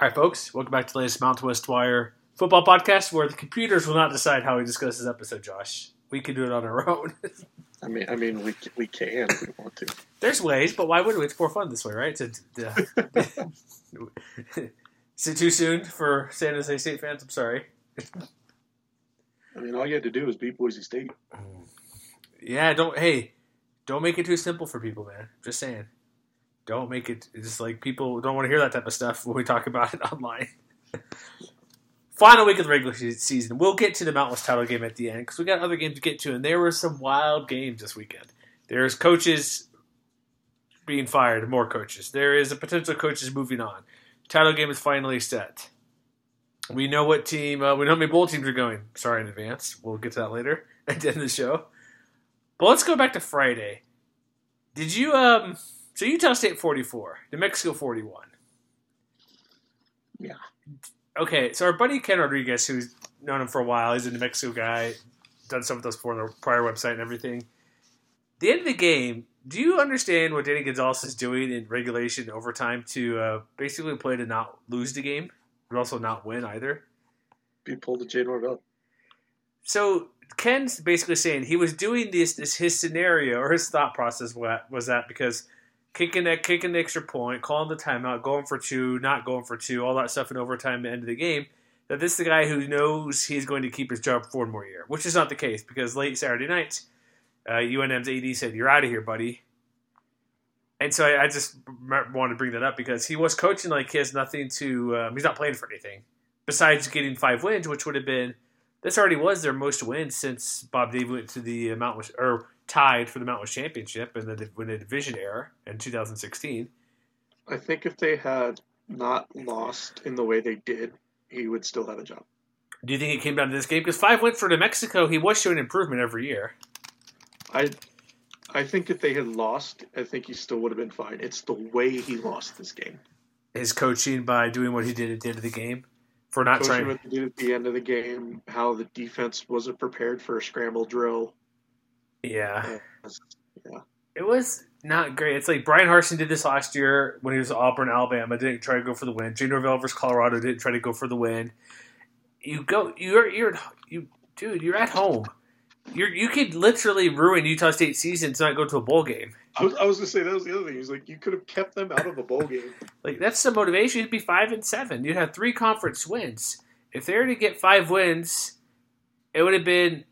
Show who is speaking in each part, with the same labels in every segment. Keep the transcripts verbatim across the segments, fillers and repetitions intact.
Speaker 1: All right, folks, welcome back to the latest Mountain West Wire football podcast, where the computers will not decide how we discuss this episode, Josh. We can do it on our own.
Speaker 2: I mean, I mean, we we can if we want to.
Speaker 1: There's ways, but why would we? It's more fun this way, right? To, to, is it too soon for San Jose State fans? I'm sorry.
Speaker 2: I mean, all you had to do was beat Boise State.
Speaker 1: Yeah, don't. Hey, don't make it too simple for people, man. Just saying. Don't make it just like people don't want to hear that type of stuff when we talk about it online. Final week of the regular season. We'll get to the Mountain West title game at the end because we got other games to get to, and there were some wild games this weekend. There's coaches being fired, more coaches. There is a potential coaches moving on. Title game is finally set. We know what team, uh, we know how many bowl teams are going. Sorry in advance. We'll get to that later at the end of the show. But let's go back to Friday. Did you, um, so Utah State forty-four, New Mexico forty-one.
Speaker 2: Yeah.
Speaker 1: Okay, so our buddy Ken Rodriguez, who's known him for a while, he's a New Mexico guy, done stuff with us before on the prior website and everything. The end of the game, do you understand what Danny Gonzalez is doing in regulation overtime to uh, basically play to not lose the game, but also not win either?
Speaker 2: He pulled the Jay Norvell.
Speaker 1: So Ken's basically saying he was doing this, this his scenario, or his thought process was that because kicking that, kicking the extra point, calling the timeout, going for two, not going for two, all that stuff in overtime at the end of the game, that this is the guy who knows he's going to keep his job for one more year, which is not the case because late Saturday night, uh, U N M's A D said, "You're out of here, buddy." And so I, I just wanted to bring that up because he was coaching like he has nothing to um, – he's not playing for anything besides getting five wins, which would have been – this already was their most wins since Bob Davie went to the Mountain West – or tied for the Mountain West Championship in the, in the division era in two thousand sixteen.
Speaker 2: I think if they had not lost in the way they did, he would still have a job.
Speaker 1: Do you think it came down to this game? Because five wins for New Mexico, he was showing improvement every year.
Speaker 2: I I think if they had lost, I think he still would have been fine. It's the way he lost this game.
Speaker 1: His coaching by doing what he did at the end of the game? For not
Speaker 2: coaching
Speaker 1: trying
Speaker 2: what he did at the end of the game, how the defense wasn't prepared for a scramble drill.
Speaker 1: Yeah.
Speaker 2: Yeah.
Speaker 1: It was not great. It's like Brian Harsin did this last year when he was at Auburn, Alabama. Didn't try to go for the win. Jay Norvell versus Colorado didn't try to go for the win. You go, you're, you're, you, dude, you're at home. You're, you could literally ruin Utah State's season to not go to a bowl game.
Speaker 2: I was, I was going to say, that was the other thing. He's like, you could have kept them out of a bowl game.
Speaker 1: Like, that's the motivation. You'd be five and seven. You'd have three conference wins. If they were to get five wins, it would have been.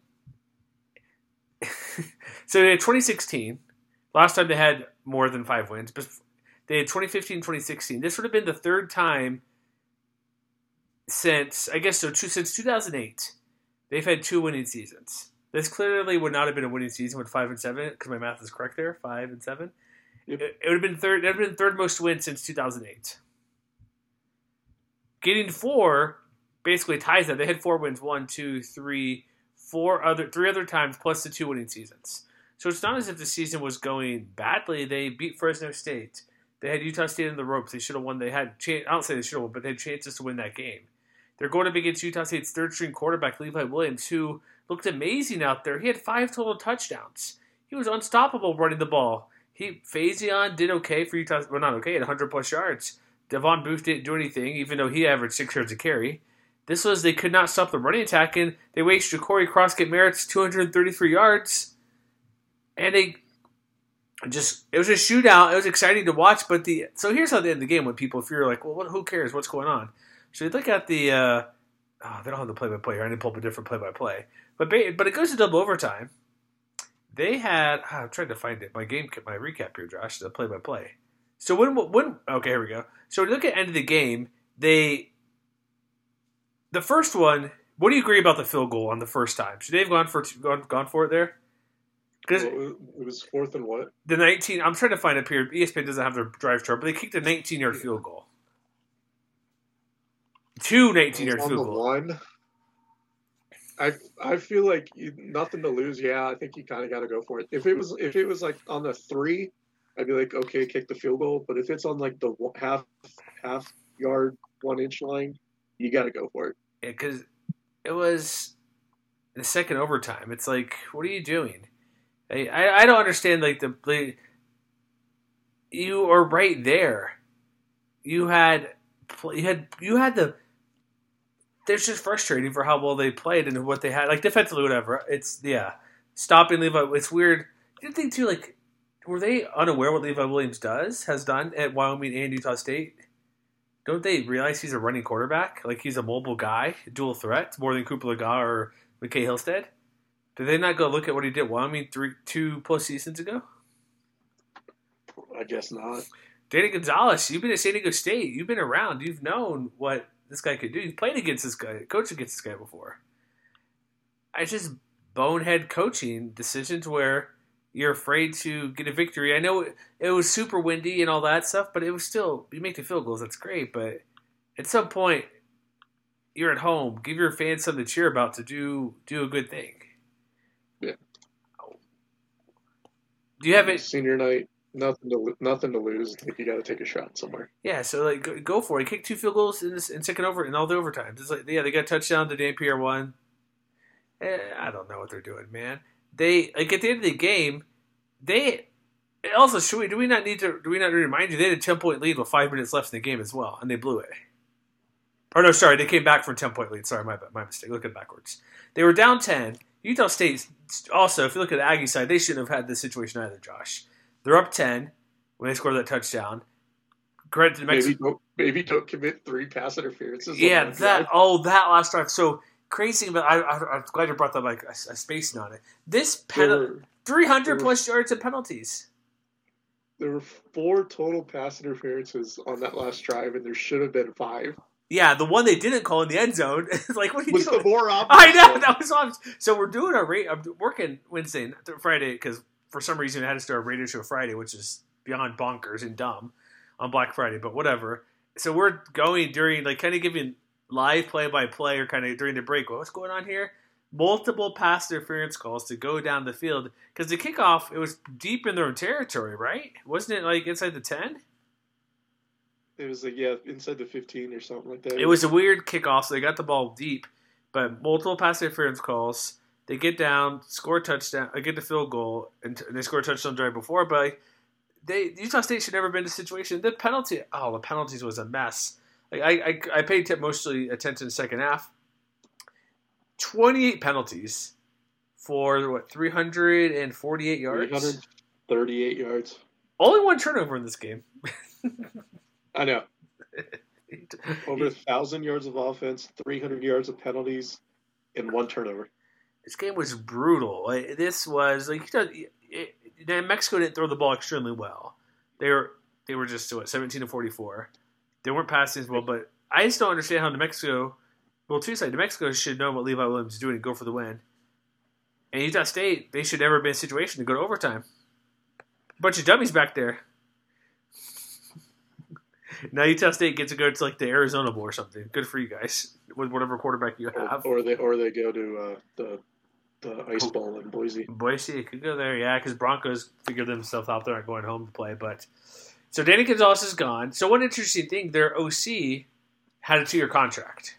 Speaker 1: So they had twenty sixteen. Last time they had more than five wins. But they had twenty fifteen, twenty sixteen. This would have been the third time since, I guess so, two, since two thousand eight. They've had two winning seasons. This clearly would not have been a winning season with five and seven, because my math is correct there, five and seven. Yep. It, it would have been third. It would have been third most wins since two thousand eight. Getting four basically ties that. They had four wins, one, two, three, four other, three other times, plus the two winning seasons. So it's not as if the season was going badly. They beat Fresno State. They had Utah State in the ropes. They should have won. They had, I don't say they should have won, but they had chances to win that game. They're going up against Utah State's third-string quarterback, Levi Williams, who looked amazing out there. He had five total touchdowns. He was unstoppable running the ball. He Faison did okay for Utah. Well, not okay, at one hundred plus yards. Devon Booth didn't do anything, even though he averaged six yards a carry. This was, they could not stop the running attack, and they wasted Ja'Cory Croskett Merritt's two hundred thirty-three yards. And they just, it was a shootout. It was exciting to watch, but the, so here's how they end the game when people fear, like, well, what, who cares? What's going on? So you look at the, uh, oh, they don't have the play-by-play here. I need to pull up a different play-by-play. But but it goes to double overtime. They had, oh, I'm trying to find it. My game, my recap here, Josh, the play-by-play. So when, when, okay, here we go. So when you look at end of the game, they, the first one, what do you agree about the field goal on the first time? Should they have gone for, gone, gone for it there?
Speaker 2: Because well, it was fourth and what?
Speaker 1: The nineteen, I'm trying to find it here. E S P N doesn't have their drive chart, but they kicked a nineteen-yard field goal. Two nineteen-yard field goals.
Speaker 2: One. I I feel like you, nothing to lose. Yeah, I think you kind of got to go for it. If it was if it was like on the three, I'd be like, okay, kick the field goal. But if it's on like the half half yard, one inch line, you got to go for it.
Speaker 1: Yeah, because it was the second overtime. It's like, what are you doing? I I, I don't understand. Like the, the you are right there. You had you had you had the. It's just frustrating for how well they played and what they had, like defensively, whatever. It's yeah, stopping Levi. It's weird. I didn't think too like, were they unaware what Levi Williams does has done at Wyoming and Utah State? Don't they realize he's a running quarterback? Like he's a mobile guy, dual threat, more than Cooper Legas or McKay Hillstead? Did they not go look at what he did at Wyoming three, two plus seasons ago?
Speaker 2: I guess not.
Speaker 1: Danny Gonzalez, you've been at San Diego State. You've been around. You've known what this guy could do. You've played against this guy, coached against this guy before. I just bonehead coaching decisions where you're afraid to get a victory. I know it, it was super windy and all that stuff, but it was still, you make the field goals, that's great. But at some point, you're at home. Give your fans something to cheer about to do do a good thing.
Speaker 2: Yeah.
Speaker 1: Do you have it?
Speaker 2: Senior night, nothing to nothing to lose. I think you got to take a shot somewhere.
Speaker 1: Yeah, so like go, go for it. Kick two field goals in, this, in second over in all the overtimes. It's like yeah, they got a touchdown to Dan Pierre one. Eh, I don't know what they're doing, man. They like at the end of the game, they also should we do we not need to do we not remind you they had a ten point lead with five minutes left in the game as well, and they blew it. Or no, sorry, they came back from ten point lead. Sorry, my my mistake. Looking backwards, they were down ten. Utah State also, if you look at the Aggie side, they shouldn't have had this situation either, Josh. They're up ten when they scored that touchdown. Credit to Mexico.
Speaker 2: Maybe don't, maybe don't commit three pass interferences.
Speaker 1: Yeah, that drive. oh that last drive. So crazy, but I, I, I'm glad you brought that like a, a spacing on it. This penalty, three hundred plus yards of penalties.
Speaker 2: There were four total pass interferences on that last drive, and there should have been five.
Speaker 1: Yeah, the one they didn't call in the end zone. like what are you
Speaker 2: was
Speaker 1: doing?
Speaker 2: the more obvious
Speaker 1: I know
Speaker 2: one.
Speaker 1: that was obvious. So we're doing our rate. I'm working Wednesday, Friday because for some reason it had to start a radio show Friday, which is beyond bonkers and dumb on Black Friday, but whatever. So we're going during like kind of giving live play by play or kind of during the break. What's going on here? Multiple pass interference calls to go down the field because the kickoff it was deep in their own territory, right? Wasn't it like inside the ten?
Speaker 2: It was like, yeah, inside the fifteen or something like that.
Speaker 1: It was a weird kickoff, so they got the ball deep, but multiple pass interference calls. They get down, score a touchdown, I get the field goal, and, and they score a touchdown drive before, but they Utah State should never been in a situation. The penalty, oh, the penalties was a mess. Like I, I, I paid t- mostly attention to the second half. twenty-eight penalties for, what, three hundred forty-eight yards?
Speaker 2: three hundred thirty-eight yards.
Speaker 1: Only one turnover in this game.
Speaker 2: I know. Over a thousand yards of offense, three hundred yards of penalties, and one turnover.
Speaker 1: This game was brutal. Like, this was like you know, it, it, Mexico didn't throw the ball extremely well. They were they were just what seventeen to forty four. They weren't passing as well, but I just don't understand how New Mexico. Well, two sides. New Mexico should know what Levi Williams is doing and go for the win. And Utah State, they should never be in a situation to go to overtime. A bunch of dummies back there. Now Utah State gets to go to like the Arizona Bowl or something. Good for you guys with whatever quarterback you have.
Speaker 2: Or, or they or they go to uh, the the Ice Bowl in Boise.
Speaker 1: Boise could go there, yeah, because Broncos figured themselves out. They're not going home to play, but so Danny Gonzalez is gone. So one interesting thing, their O C had a two-year contract.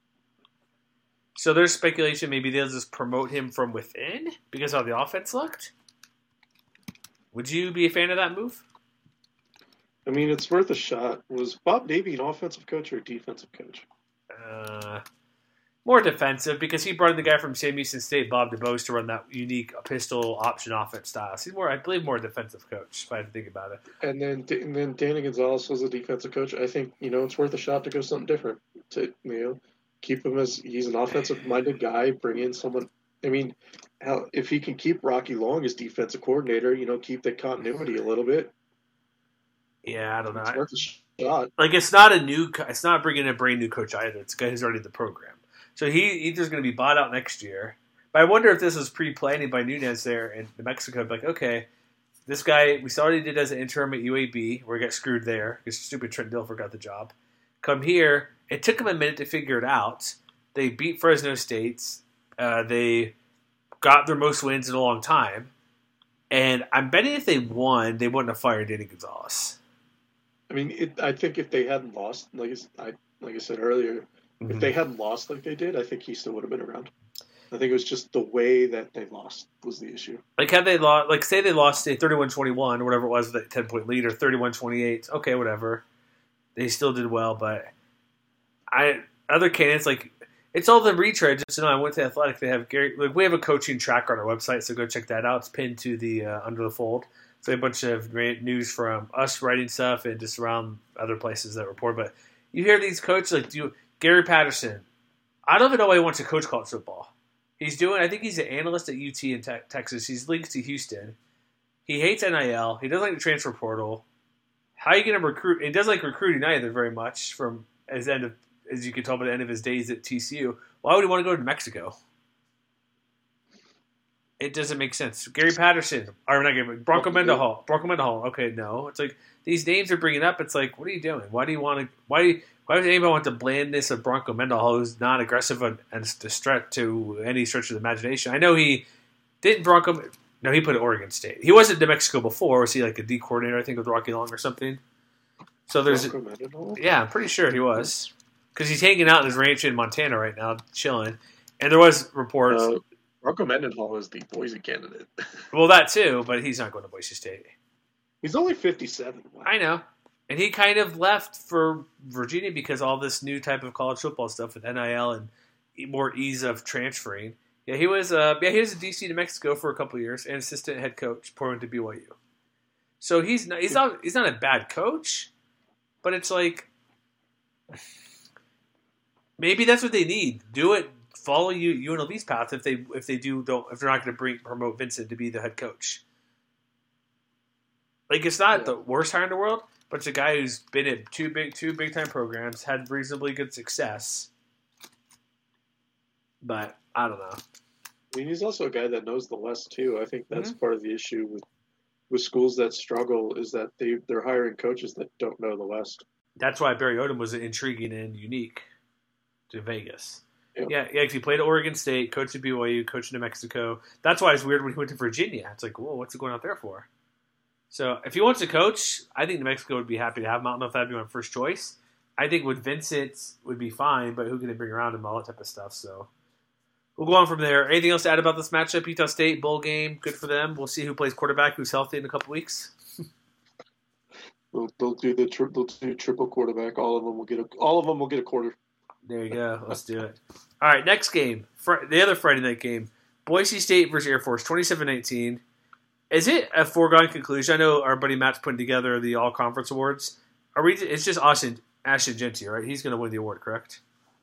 Speaker 1: So there's speculation maybe they'll just promote him from within because of how the offense looked. Would you be a fan of that move?
Speaker 2: I mean, it's worth a shot. Was Bob Davie an offensive coach or a defensive coach?
Speaker 1: Uh, more defensive because he brought in the guy from Sam Houston State, Bob DeBose, to run that unique pistol option offense style. So he's more, I believe, more a defensive coach if I had to think about it.
Speaker 2: And then, and then Danny Gonzalez was a defensive coach. I think you know it's worth a shot to go something different. To you know, keep him as he's an offensive-minded guy. Bring in someone. I mean, how, if he can keep Rocky Long as defensive coordinator, you know, keep the continuity a little bit.
Speaker 1: Yeah, I don't know.
Speaker 2: It's worth a shot.
Speaker 1: Like it's not a new, it's not bringing in a brand new coach either. It's a guy who's already in the program, so he either's going to be bought out next year. But I wonder if this was pre-planning by Nunez there in New Mexico. Like, okay, this guy we saw what he did as an interim at U A B, where he got screwed there because stupid Trent Dilfer got the job. Come here, it took him a minute to figure it out. They beat Fresno State. Uh, they got their most wins in a long time, and I'm betting if they won, they wouldn't have fired Danny Gonzalez.
Speaker 2: I mean, it, I think if they hadn't lost, like I like I said earlier, mm-hmm. if they hadn't lost like they did, I think he still would have been around. I think it was just the way that they lost was the issue.
Speaker 1: Like, had they lost, like, say they lost, say, thirty-one twenty-one or whatever it was with that ten-point lead or thirty-one twenty-eight, okay, whatever. They still did well, but I other candidates like it's all the retreads. Just know I went to Athletic. They have Gary. Like, we have a coaching tracker on our website, so go check that out. It's pinned to the uh, under the fold. So a bunch of news from us writing stuff and just around other places that report. But you hear these coaches like do Gary Patterson. I don't even know why he wants to coach college football. He's doing. I think he's an analyst at U T in te- Texas. He's linked to Houston. He hates N I L. He doesn't like the transfer portal. How are you going to recruit? He doesn't like recruiting either very much. From as end of as you can tell by the end of his days at T C U. Why would he want to go to Mexico? It doesn't make sense. Gary Patterson, or not Gary, Bronco Mendenhall. Bronco Mendenhall. Okay, no. It's like these names are bringing up. It's like, what are you doing? Why do you want to? Why? Do you, why does anybody want the blandness of Bronco Mendenhall, who's not aggressive and, and to stretch to any stretch of the imagination? I know he didn't Bronco. No, he put at Oregon State. He wasn't New Mexico before. Was he like a D coordinator? I think with Rocky Long or something. So there's, yeah, I'm pretty sure he was because he's hanging out in his ranch in Montana right now, chilling. And there was reports.
Speaker 2: Uh, Bronco Mendenhall is the Boise candidate.
Speaker 1: Well, that too, but he's not going to Boise State.
Speaker 2: He's only fifty-seven. Wow.
Speaker 1: I know. And he kind of left for Virginia because all this new type of college football stuff with N I L and more ease of transferring. Yeah, he was. Uh, yeah, he was a D C New Mexico for a couple of years and assistant head coach, pouring to B Y U. So he's not. He's not. He's not a bad coach, but it's like maybe that's what they need. Do it. Follow you U N L V's path if they if they do don't if they're not going to bring promote Vincent to be the head coach. Like it's not yeah. the worst hire in the world, but it's a guy who's been at two big two big time programs, had reasonably good success. But I don't know.
Speaker 2: I mean, he's also a guy that knows the West too. I think that's mm-hmm. part of the issue with with schools that struggle is that they they're hiring coaches that don't know the West.
Speaker 1: That's why Barry Odom was intriguing and unique to Vegas. Yeah, yeah, he played at Oregon State, coached at B Y U, coached in New Mexico. That's why it's weird when he went to Virginia. It's like, whoa, what's he going out there for? So if he wants to coach, I think New Mexico would be happy to have him. I don't know if that'd be my first choice. I think with Vincent would be fine, but who can they bring around him, all that type of stuff. So we'll go on from there. Anything else to add about this matchup? Utah State, bowl game, good for them. We'll see who plays quarterback, who's healthy in a couple weeks.
Speaker 2: They'll, they'll do the tri- they'll do triple quarterback. All of them will get a all of them will get a quarter.
Speaker 1: There you go. Let's do it. All right, next game. Fr- the other Friday night game. Boise State versus Air Force, twenty-seven nineteen. Is it a foregone conclusion? I know our buddy Matt's putting together the all-conference awards. Are we? It's just Austin, Ashton Genty, right? He's going to win the award, correct?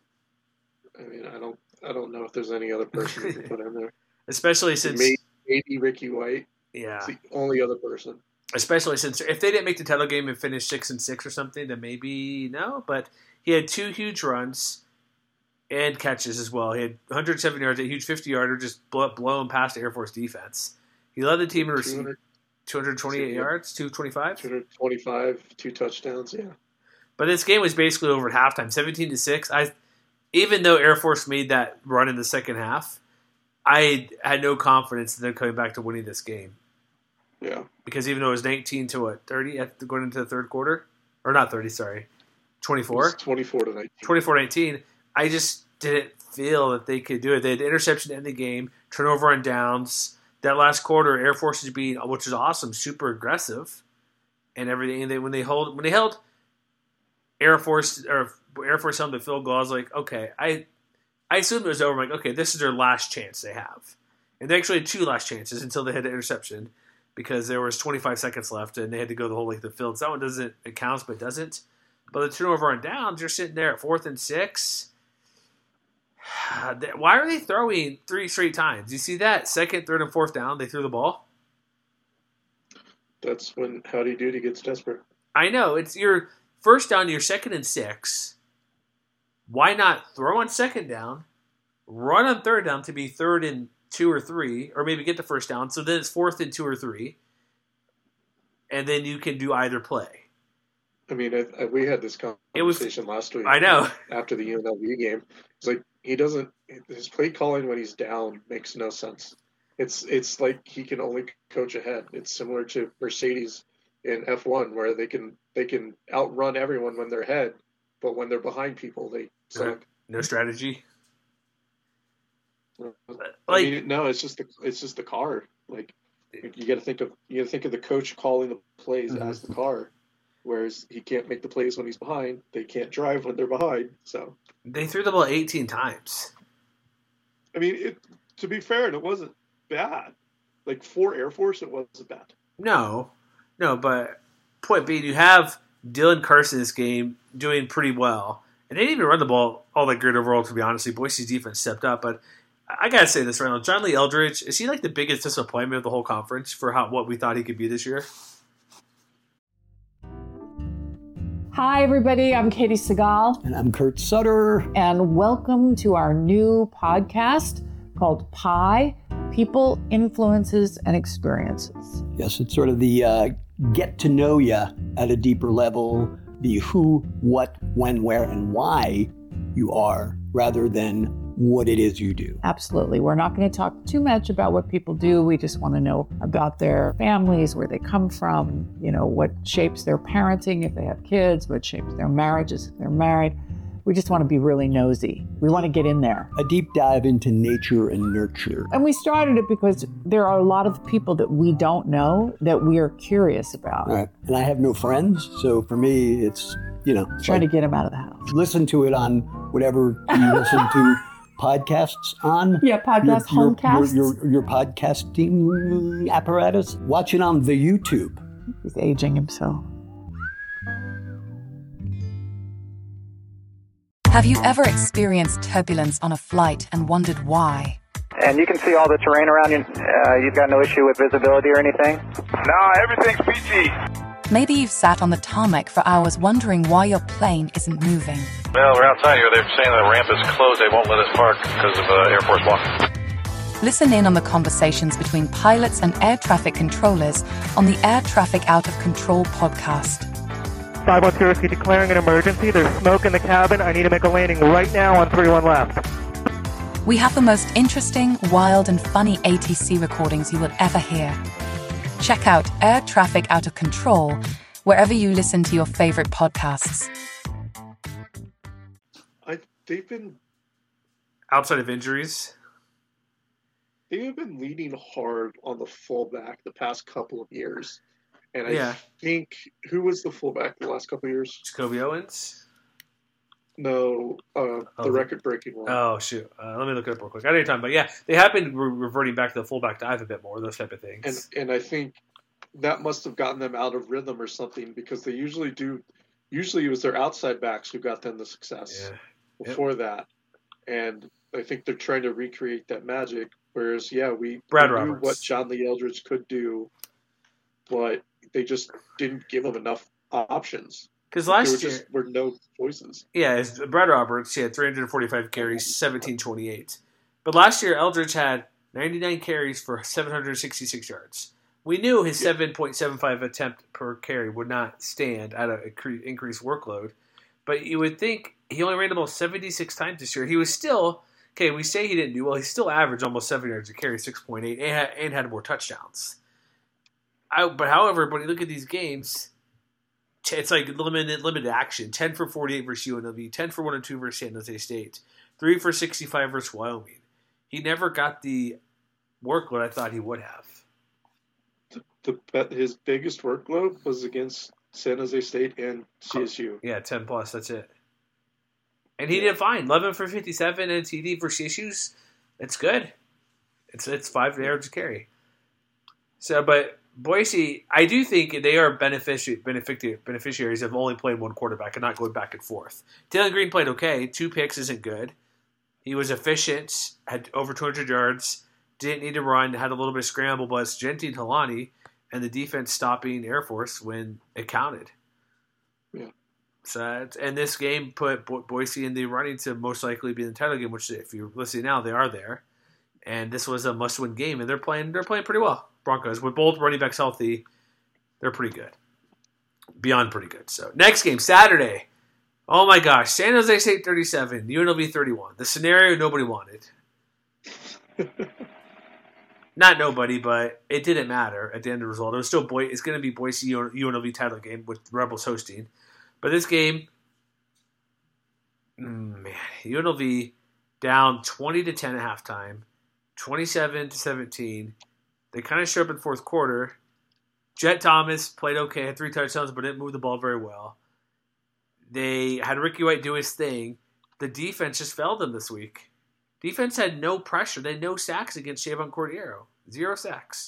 Speaker 2: I mean, I don't I don't know if there's any other person we can put in there.
Speaker 1: Especially since...
Speaker 2: Maybe, maybe Ricky White.
Speaker 1: Yeah.
Speaker 2: It's the only other person.
Speaker 1: Especially since if they didn't make the title game and finish six and six or something, then maybe no. But he had two huge runs and catches as well. He had one hundred seven yards, a huge fifty-yarder, just blow, blown past Air Force defense. He led the team in receiving two hundred twenty-eight yards, two twenty-five?
Speaker 2: two twenty-five, two touchdowns, yeah.
Speaker 1: But this game was basically over at halftime, seventeen to six. I, even though Air Force made that run in the second half, I had no confidence in them coming back to winning this game.
Speaker 2: Yeah.
Speaker 1: Because even though it was nineteen to what, thirty at the, going into the third quarter? Or not thirty, sorry. twenty-four?
Speaker 2: twenty-four to nineteen.
Speaker 1: twenty-four nineteen. I just didn't feel that they could do it. They had interception to end the game, turnover on downs. That last quarter, Air Force is being, which is awesome, super aggressive and everything. And they, when they hold, when they held Air Force or Air Force held the field goal, I was like, okay, I, I assumed it was over. I'm like, okay, this is their last chance they have, and they actually had two last chances until they had the interception because there was twenty-five seconds left and they had to go the whole length of the field. So that one doesn't it counts, but doesn't. But the turnover on downs, you're sitting there at fourth and six. Why are they throwing three straight times? You see that? Second, third, and fourth down, they threw the ball.
Speaker 2: That's when Howdy Doody gets desperate.
Speaker 1: I know. It's your first down, your second and six. Why not throw on second down, run on third down to be third and two or three, or maybe get the first down, so then it's fourth and two or three, and then you can do either play.
Speaker 2: I mean, I, I, we had this conversation
Speaker 1: was,
Speaker 2: last week.
Speaker 1: I know.
Speaker 2: After the U N L V game. It's like, he doesn't – his play calling when he's down makes no sense. It's it's like he can only coach ahead. It's similar to Mercedes in F one where they can they can outrun everyone when they're ahead, but when they're behind people, they suck.
Speaker 1: No strategy?
Speaker 2: I like, mean, no, it's just the it's just the car. Like, you got to think of you got to think of the coach calling the plays mm-hmm. as the car. Whereas he can't make the plays when he's behind. They can't drive when they're behind. So
Speaker 1: They threw the ball eighteen times.
Speaker 2: I mean, it, to be fair, it wasn't bad. Like for Air Force, it wasn't bad.
Speaker 1: No, no, but point being, you have Dylan Carson this game doing pretty well. And they didn't even run the ball all that great overall, to be honest. Boise's defense stepped up. But I got to say this right now. John Lee Eldridge, is he like the biggest disappointment of the whole conference for how what we thought he could be this year?
Speaker 3: Hi, everybody. I'm Katie Segal.
Speaker 4: And I'm Kurt Sutter.
Speaker 3: And welcome to our new podcast called Pi, People, Influences, and Experiences.
Speaker 4: Yes, it's sort of the uh, get to know you at a deeper level, the who, what, when, where, and why you are, rather than what it is you do.
Speaker 3: Absolutely. We're not going to talk too much about what people do. We just want to know about their families, where they come from, you know, what shapes their parenting if they have kids, what shapes their marriages if they're married. We just want to be really nosy. We want to get in there.
Speaker 4: A deep dive into nature and nurture.
Speaker 3: And we started it because there are a lot of people that we don't know that we are curious about.
Speaker 4: Right. And I have no friends, so for me, it's, you know.
Speaker 3: Trying like, to get them out of the house.
Speaker 4: Listen to it on whatever you listen to podcasts on.
Speaker 3: Yeah, podcast,
Speaker 4: your,
Speaker 3: homecasts.
Speaker 4: Your, your, your podcasting apparatus. Watch it on the YouTube.
Speaker 3: He's aging himself.
Speaker 5: Have you ever experienced turbulence on a flight and wondered why?
Speaker 6: And you can see all the terrain around you. Uh, you've got no issue with visibility or anything?
Speaker 7: No, everything's peachy.
Speaker 5: Maybe you've sat on the tarmac for hours wondering why your plane isn't moving.
Speaker 7: Well, we're outside here. They're saying the ramp is closed. They won't let us park because of uh, Air Force One.
Speaker 5: Listen in on the conversations between pilots and air traffic controllers on the Air Traffic Out of Control podcast.
Speaker 6: five one zero, C declaring an emergency. There's smoke in the cabin. I need to make a landing right now on three one left.
Speaker 5: We have the most interesting, wild, and funny A T C recordings you will ever hear. Check out Air Traffic Out of Control wherever you listen to your favorite podcasts.
Speaker 2: I, they've been...
Speaker 1: Outside of injuries?
Speaker 2: They've been leaning hard on the fullback the past couple of years. And I
Speaker 1: yeah.
Speaker 2: think, who was the fullback the last couple of years?
Speaker 1: Jacoby Owens?
Speaker 2: No, uh,
Speaker 1: oh,
Speaker 2: the record-breaking one.
Speaker 1: Oh, shoot. Uh, let me look it up real quick. I don't have time, but yeah, they have been re- reverting back to the fullback dive a bit more, those type of things.
Speaker 2: And and I think that must have gotten them out of rhythm or something, because they usually do, usually it was their outside backs who got them the success
Speaker 1: yeah.
Speaker 2: before yep. that. And I think they're trying to recreate that magic, whereas, yeah, we,
Speaker 1: Brad
Speaker 2: we knew
Speaker 1: Roberts.
Speaker 2: what John Lee Eldridge could do, but they just didn't give him enough options.
Speaker 1: Because last
Speaker 2: there were
Speaker 1: year
Speaker 2: just were no choices.
Speaker 1: Yeah, Brad Roberts, he had three hundred forty-five carries, seventeen twenty-eight. But last year, Eldridge had ninety-nine carries for seven hundred sixty-six yards. We knew his yeah. seven point seven five attempt per carry would not stand at an increased workload. But you would think he only ran the ball seventy-six times this year. He was still, okay, we say he didn't do well. He still averaged almost seven yards a carry, six point eight, and had, and had more touchdowns. I, but however, when you look at these games, it's like limited limited action. ten for forty-eight versus U N L V, ten for one oh two versus San Jose State, three for sixty-five versus Wyoming. He never got the workload I thought he would have.
Speaker 2: The, the his biggest workload was against San Jose State and C S U.
Speaker 1: Yeah, ten plus. That's it. And he yeah. did fine. eleven for fifty-seven and T D for C S U's. It's good. It's it's five yards to carry. So, but Boise, I do think they are benefici- benefici- beneficiaries of only playing one quarterback and not going back and forth. Taylor Green played okay. Two picks isn't good. He was efficient, had over two hundred yards, didn't need to run, had a little bit of scramble, but it's Genty and Helani and the defense stopping Air Force when it counted.
Speaker 2: Yeah.
Speaker 1: So, and this game put Bo- Boise in the running to most likely be in the title game, which if you're listening now, they are there. And this was a must-win game, and they're playing. They're playing pretty well. Broncos with both running backs healthy, they're pretty good, beyond pretty good. So next game Saturday. Oh my gosh, San Jose State thirty-seven, U N L V thirty-one. The scenario nobody wanted. Not nobody, but it didn't matter at the end of the result. It was still Boy. It's going to be Boise U N L V title game with Rebels hosting. But this game, man, U N L V down twenty to ten at halftime, twenty-seven to seventeen. They kind of show up in the fourth quarter, Jet Thomas played okay, had three touchdowns, but didn't move the ball very well. They had Ricky White do his thing. The defense just failed them this week. Defense had no pressure. They had no sacks against Javon Cordero. Zero sacks.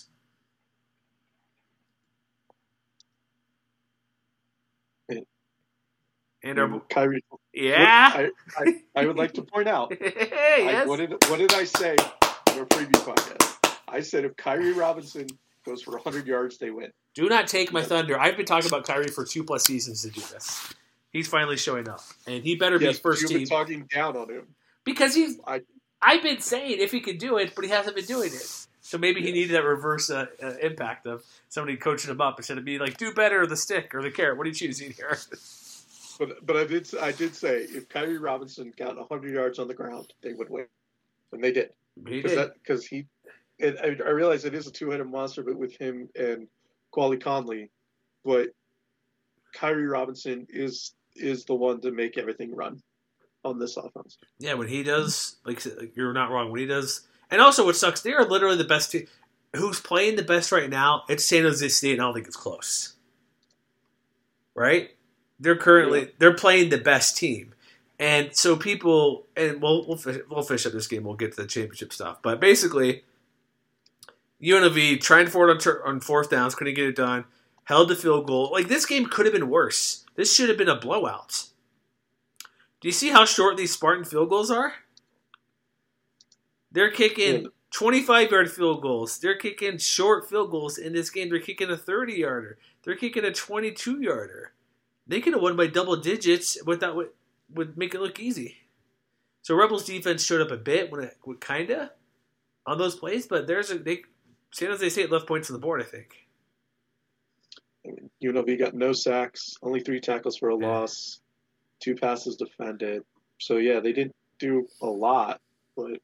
Speaker 1: And our,
Speaker 2: Kyrie.
Speaker 1: yeah.
Speaker 2: I, I, I would like to point out.
Speaker 1: yes.
Speaker 2: I, what, did, what did I say in our previous podcast? I said if Kyrie Robinson goes for one hundred yards, they win.
Speaker 1: Do not take my thunder. I've been talking about Kyrie for two plus seasons to do this. He's finally showing up, and he better
Speaker 2: yes,
Speaker 1: be first
Speaker 2: you've
Speaker 1: team.
Speaker 2: Been talking down on him
Speaker 1: because he's.
Speaker 2: I,
Speaker 1: I've been saying if he could do it, but he hasn't been doing it. So maybe he needed that reverse uh, uh, impact of somebody coaching him up instead of being like, do better, or the stick, or the carrot. What are you choosing here?
Speaker 2: But but I did I did say if Kyrie Robinson got one hundred yards on the ground, they would win, and they did.
Speaker 1: He
Speaker 2: Because
Speaker 1: did.
Speaker 2: because he, and I, I realize it is a two-headed monster, but with him and Quali Conley, but Kyrie Robinson is is the one to make everything run on this offense.
Speaker 1: Yeah, when he does, like you're not wrong. When he does, and also what sucks, they are literally the best team. Who's playing the best right now? It's San Jose State, and I don't think it's close. Right? They're currently yeah. they're playing the best team, and so people and we'll we'll fish, we'll finish up this game. We'll get to the championship stuff, but basically, U N L V trying for it on, ter- on fourth downs, couldn't get it done. Held the field goal. Like this game could have been worse. This should have been a blowout. Do you see how short these Spartan field goals are? They're kicking yeah. twenty-five yard field goals. They're kicking short field goals in this game. They're kicking a thirty yarder. They're kicking a twenty-two yarder. They could have won by double digits, but that would, would make it look easy. So Rebels defense showed up a bit when it kinda on those plays, but there's a they San Jose State left points on the board, I think.
Speaker 2: U N L V got no sacks, only three tackles for a
Speaker 1: yeah.
Speaker 2: loss, two passes defended. So yeah, they didn't do a lot, but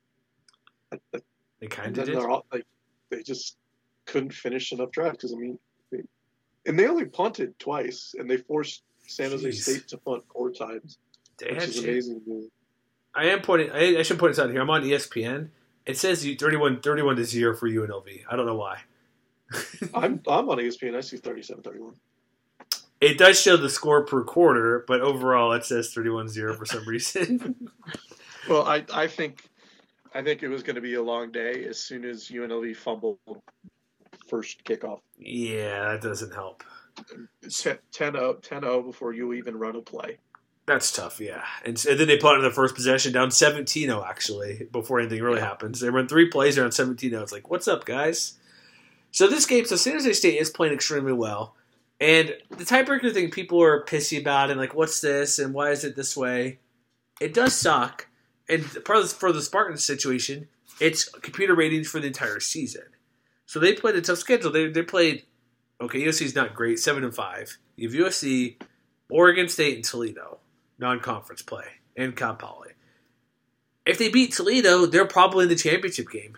Speaker 1: they kind of did.
Speaker 2: All, like they just couldn't finish enough drives because I mean, they, and they only punted twice, and they forced San Jose
Speaker 1: Jeez.
Speaker 2: State to punt four times,
Speaker 1: they
Speaker 2: which is
Speaker 1: shit.
Speaker 2: amazing.
Speaker 1: I am pointing. I, I should point this out here. I'm on E S P N. It says you thirty-one, thirty-one to zero for U N L V. I don't know why.
Speaker 2: I'm I'm on E S P N. I see thirty-seven thirty-one.
Speaker 1: It does show the score per quarter, but overall it says thirty-one zero for some reason.
Speaker 2: Well, I I think I think it was going to be a long day as soon as U N L V fumbled first kickoff.
Speaker 1: Yeah, that doesn't help.
Speaker 2: ten oh before you even run a play.
Speaker 1: That's tough, yeah. And, and then they put on the first possession down seventeen oh, actually, before anything really
Speaker 2: yeah. happens.
Speaker 1: They run three plays there on seventeen oh. It's like, what's up, guys? So this game, so San Jose State is playing extremely well. And the tiebreaker thing people are pissy about and like, what's this and why is it this way? It does suck. And part of the, for the Spartans situation, it's computer ratings for the entire season. So they played a tough schedule. They they played, okay, U S C's not great, seven and five. You have U S C, Oregon State, and Toledo, non-conference play, and Cal Poly. If they beat Toledo, they're probably in the championship game.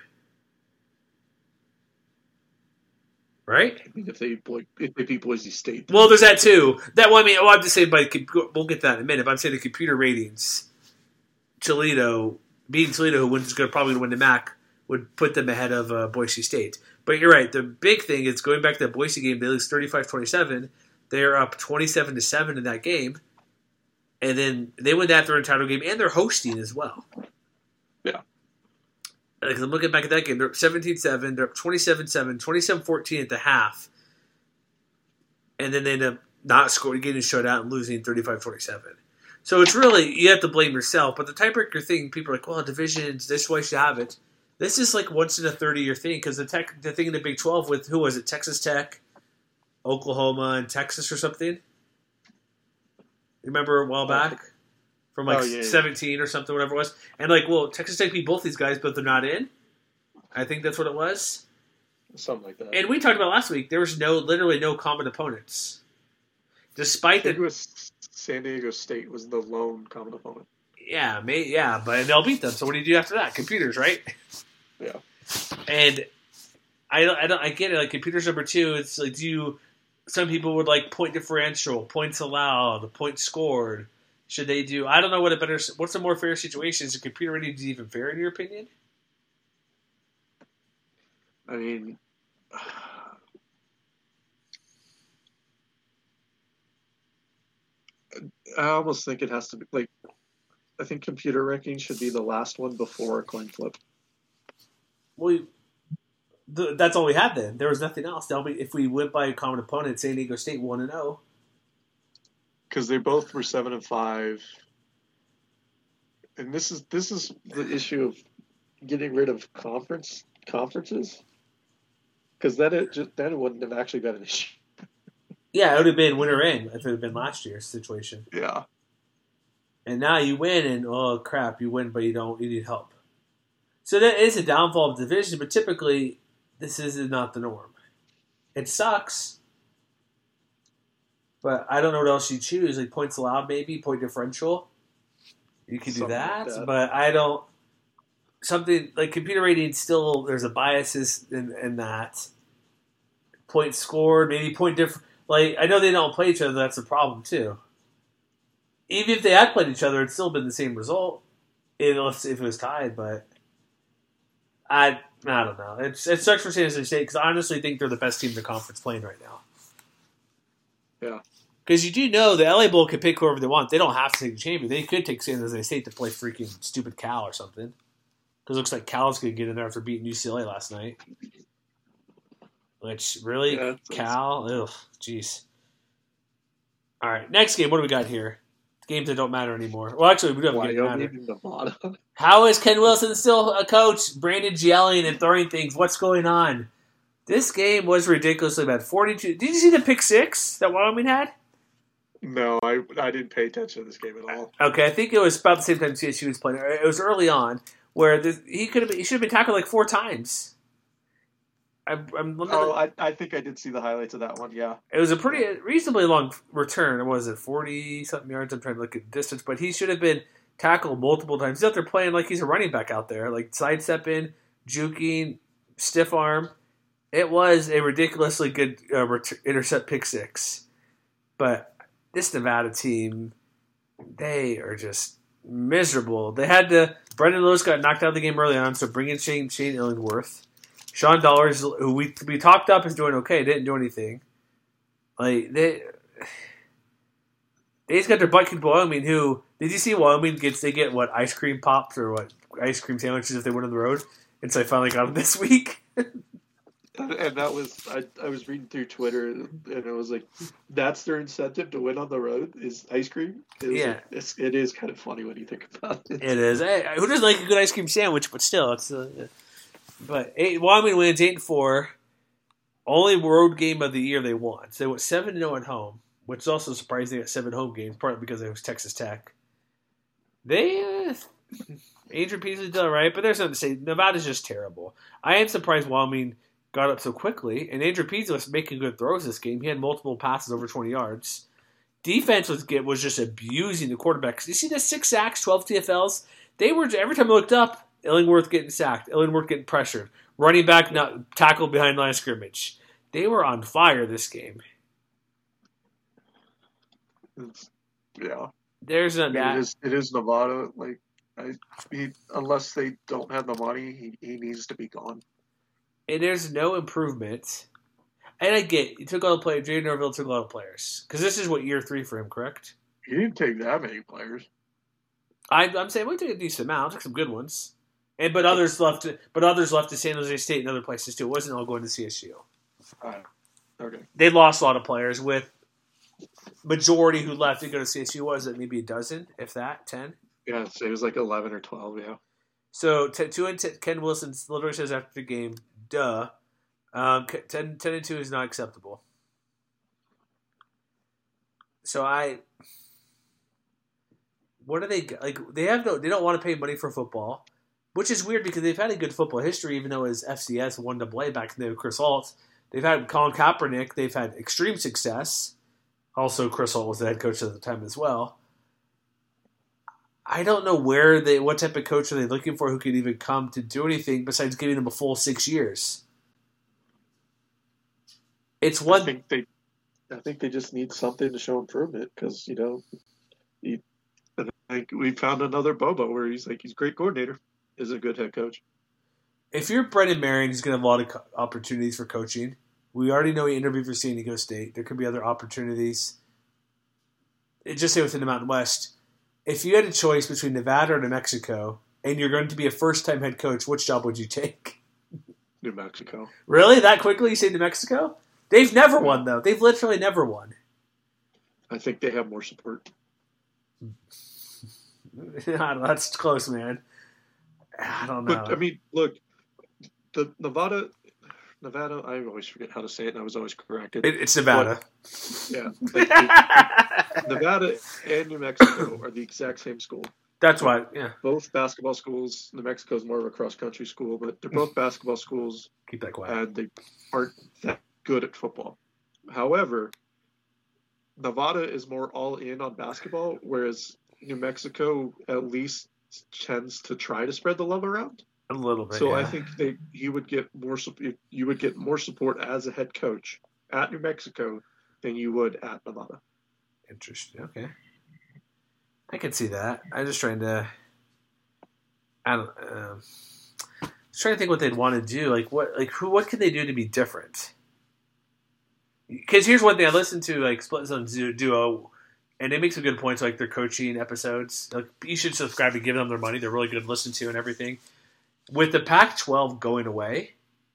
Speaker 1: Right?
Speaker 2: I mean, if they if they beat Boise State.
Speaker 1: Well, there's that too. That one, I mean, well, I'm just saying, by we'll get to that in a minute. But I'm saying the computer ratings, Toledo, beating Toledo, who wins, is going to probably win the M A C, would put them ahead of uh, Boise State. But you're right. The big thing is going back to the Boise game. They lose thirty-five twenty-seven. They're up twenty-seven to seven in that game, and then they win that third title game, and they're hosting as well.
Speaker 2: Yeah.
Speaker 1: Like, I'm looking back at that game. They're up seventeen seven. They're up twenty-seven seven, twenty-seven fourteen at the half. And then they end up not scoring, getting shut out and losing thirty-five twenty-seven. So it's really, you have to blame yourself. But the tiebreaker thing, people are like, well, divisions, this way you should have it. This is like once in a thirty-year thing because the tech, the thing in the Big twelve with, who was it, Texas Tech, Oklahoma, and Texas or something? Remember a while back? From like
Speaker 2: oh, yeah,
Speaker 1: seventeen
Speaker 2: yeah.
Speaker 1: or something, whatever it was. And like, well, Texas Tech beat both these guys, but they're not in. I think that's what it was.
Speaker 2: Something like that.
Speaker 1: And we talked about last week, there was no, literally no common opponents. Despite
Speaker 2: I think
Speaker 1: the...
Speaker 2: it was San Diego State was the lone common opponent.
Speaker 1: Yeah, may, yeah, but they'll beat them. So what do you do after that? Computers, right?
Speaker 2: Yeah.
Speaker 1: And I, I don't, I get it. Like computers number two, it's like, do you, some people would like point differential, points allowed, points scored. Should they do? I don't know what a better. What's a more fair situation? Is a computer ratings even fair in your opinion?
Speaker 2: I mean, I almost think it has to be like. I think computer ranking should be the last one before a coin flip.
Speaker 1: Well, the, that's all we had then. There was nothing else. That'll be if we went by a common opponent. San Diego State one and zero.
Speaker 2: Because they both were seven and five. And this is this is the issue of getting rid of conference conferences. Because then it just then it wouldn't have actually been an issue.
Speaker 1: Yeah, it would have been winner in if it had been last year's situation.
Speaker 2: Yeah.
Speaker 1: And now you win, and oh crap, you win, but you don't. You need help. So that is a downfall of the division, but typically this is not the norm. It sucks, but I don't know what else you choose. Like points allowed, maybe point differential. You can do that, like that, but I don't. Something like computer rating still there's a biases in, in that. Points scored, maybe point different. Like I know they don't play each other. That's a problem too. Even if they had played each other, it'd still been the same result. If it was tied, but I I don't know. It's it sucks for San Jose State because I honestly think they're the best team in the conference playing right now.
Speaker 2: Yeah.
Speaker 1: Because you do know the L A Bowl can pick whoever they want. They don't have to take the champion. They could take San Jose State to play freaking stupid Cal or something. Because it looks like Cal's going to get in there after beating U C L A last night. Which, really? Yeah, Cal? Ugh, jeez. All right, next game. What do we got here? Games that don't matter anymore. Well, actually, we don't have a game that matter. How is Ken Wilson still a coach? Brandon yelling and throwing things. What's going on? This game was ridiculously bad. forty-two. Did you see the pick six that Wyoming had?
Speaker 2: No, I I didn't pay attention to this game at all.
Speaker 1: Okay, I think it was about the same time C S U was playing. It was early on where the, he could have he should have been tackled like four times. I, I'm
Speaker 2: oh, I I think I did see the highlights of that one. Yeah,
Speaker 1: it was a pretty reasonably long return. Was it forty something yards? I'm trying to look at the distance, but he should have been tackled multiple times. He's out there playing like he's a running back out there, like sidestepping, juking, stiff arm. It was a ridiculously good uh, ret- intercept pick six, but this Nevada team, they are just miserable. They had to. Brendan Lewis got knocked out of the game early on, so bring in Shane Shane Illingworth. Sean Dollars, who we we talked up, is doing okay. Didn't do anything. Like they, they just got their butt kicked by Wyoming. Who did you see? Wyoming gets they get what ice cream pops or what ice cream sandwiches if they went on the road, and so I finally got them this week.
Speaker 2: And that was I, I was reading through Twitter, and it was like that's their incentive to win on the road is ice cream. It was
Speaker 1: yeah,
Speaker 2: like, it's, it is kind of funny when you think about it.
Speaker 1: It is. Hey, who doesn't like a good ice cream sandwich? But still, it's. Uh, But eight, Wyoming wins eight and four. Only road game of the year they won. So they went seven and zero at home, which is also surprising. They got seven home games, partly because it was Texas Tech. They uh, Adrian Peterson did all right, but there's nothing to say. Nevada's just terrible. I am surprised Wyoming got up so quickly, and Adrian Peterson was making good throws this game. He had multiple passes over twenty yards. Defense was get was just abusing the quarterbacks. You see the six sacks, twelve T F Ls. They were every time I looked up. Illingworth getting sacked. Illingworth getting pressured. Running back not tackled behind line of scrimmage. They were on fire this game.
Speaker 2: It's, yeah.
Speaker 1: There's no
Speaker 2: I mean,
Speaker 1: that.
Speaker 2: It is, it is Nevada. Like, I, he, unless they don't have the money, he, he needs to be gone.
Speaker 1: And there's no improvement. And I get you took all the players. Jay Norville took all the players because this is what year three for him, correct?
Speaker 2: He didn't take that many players.
Speaker 1: I, I'm saying we took a decent amount. Took some good ones. And but others left. To, but others left to San Jose State and other places too. It wasn't all going to C S U.
Speaker 2: All right. Okay.
Speaker 1: They lost a lot of players. With majority who left to go to C S U was it maybe a dozen, if that, ten.
Speaker 2: Yeah, so it was like eleven or twelve. Yeah.
Speaker 1: So t- two and t- Ken Wilson literally says after the game, "Duh, um, ten, ten and two is not acceptable." So I, what do they like? They have no. They don't want to pay money for football. Which is weird because they've had a good football history, even though it was F C S one double A back in the day with Chris Ault. They've had Colin Kaepernick. They've had extreme success. Also, Chris Ault was the head coach at the time as well. I don't know where they, what type of coach are they looking for who could even come to do anything besides giving them a full six years. It's one.
Speaker 2: I think they, I think they just need something to show improvement because you know, he, I think we found another Bobo where he's like he's a great coordinator. Is a good head coach.
Speaker 1: If you're Brendan Marion, he's going to have a lot of co- opportunities for coaching. We already know he interviewed for San Diego State. There could be other opportunities. just say within the Mountain West, if you had a choice between Nevada or New Mexico, and you're going to be a first-time head coach, which job would you take?
Speaker 2: New Mexico.
Speaker 1: Really? That quickly you say New Mexico? They've never won, though. They've literally never won.
Speaker 2: I think they have more support.
Speaker 1: I don't know, that's close, man. I don't know.
Speaker 2: But, I mean, look, the Nevada, Nevada. I always forget how to say it, and I was always corrected.
Speaker 1: It, it's Nevada.
Speaker 2: But, yeah, like, it, Nevada and New Mexico are the exact same school.
Speaker 1: That's why. Yeah.
Speaker 2: Both basketball schools. New Mexico is more of a cross country school, but they're both basketball schools.
Speaker 1: Keep that quiet.
Speaker 2: And they aren't that good at football. However, Nevada is more all in on basketball, whereas New Mexico at least tends to try to spread the love around.
Speaker 1: A little bit.
Speaker 2: So
Speaker 1: yeah.
Speaker 2: I think they you would get more you would get more support as a head coach at New Mexico than you would at Nevada.
Speaker 1: Interesting. Okay, I can see that. I'm just trying to. I don't. Uh, just trying to think what they'd want to do. Like what? Like who? What can they do to be different? Because here's one thing I listened to, like Split Zone Duo, and they make some good points, like their coaching episodes. Like you should subscribe and give them their money; they're really good to listen to and everything. With the Pac twelve going away,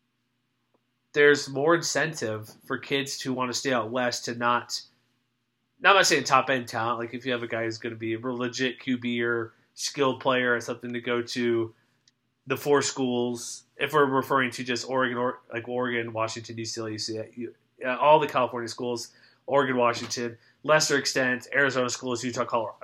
Speaker 1: there's more incentive for kids to want to stay out west to not. Now I'm not saying top end talent. Like if you have a guy who's going to be a real legit Q B or skilled player or something to go to the four schools. If we're referring to just Oregon, or like Oregon, Washington, D C, U C, uh, all the California schools, Oregon, Washington, lesser extent, Arizona schools, Utah, Colorado.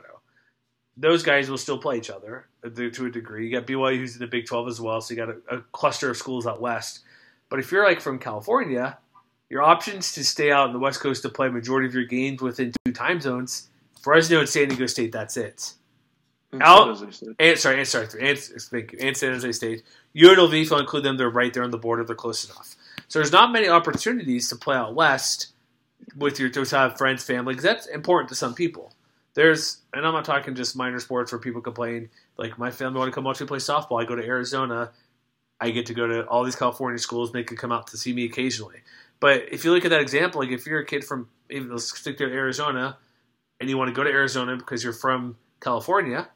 Speaker 1: Those guys will still play each other to a degree. You got B Y U who's in the Big twelve as well, so you got a, a cluster of schools out west. But if you're like from California, your options to stay out on the West Coast to play majority of your games within two time zones, Fresno and San Diego State, that's it.
Speaker 2: And
Speaker 1: Out,
Speaker 2: San Jose State.
Speaker 1: and, sorry, and, sorry, and, thank you, and San Jose State. U N L V, if you include them, they're right there on the border. They're close enough. So there's not many opportunities to play out west with your to have friends, family, because that's important to some people. There's, and I'm not talking just minor sports where people complain, like my family want to come watch me play softball. I go to Arizona. I get to go to all these California schools, and they can come out to see me occasionally. But if you look at that example, like if you're a kid from, even let's stick to Arizona, and you want to go to Arizona because you're from California,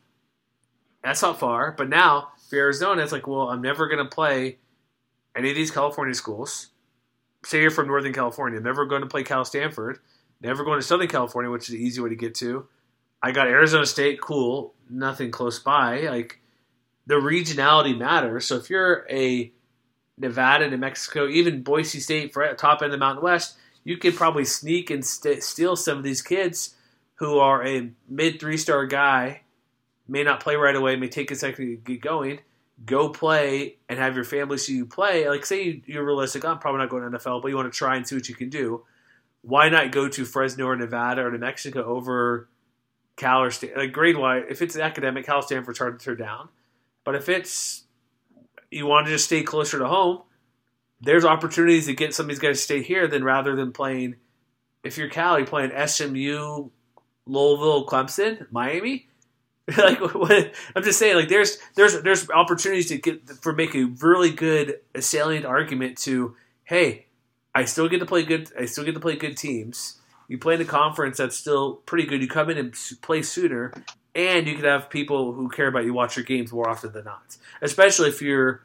Speaker 1: that's not far. But now, for Arizona, it's like, well, I'm never going to play any of these California schools. Say you're from Northern California, I'm never going to play Cal Stanford, never going to Southern California, which is an easy way to get to. I got Arizona State, cool, nothing close by. Like, the regionality matters. So if you're a Nevada, New Mexico, even Boise State, for top end of the Mountain West, you could probably sneak and st- steal some of these kids who are a mid three-star guy, may not play right away, may take a second to get going, go play and have your family see you play. Like, say you, you're realistic, I'm probably not going to N F L, but you want to try and see what you can do. Why not go to Fresno or Nevada or New Mexico over Cal or Stanford? Like, grade-wise, if it's academic, Cal Stanford's hard to turn down. But if it's you want to just stay closer to home, there's opportunities to get some of these guys to stay here than rather than playing, if you're Cal, you're playing S M U, Louisville, Clemson, Miami. Like what, I'm just saying, like there's there's there's opportunities to get for make a really good salient argument to, hey, I still get to play good. I still get to play good teams. You play in a conference that's still pretty good. You come in and play sooner, and you can have people who care about you watch your games more often than not. Especially if you're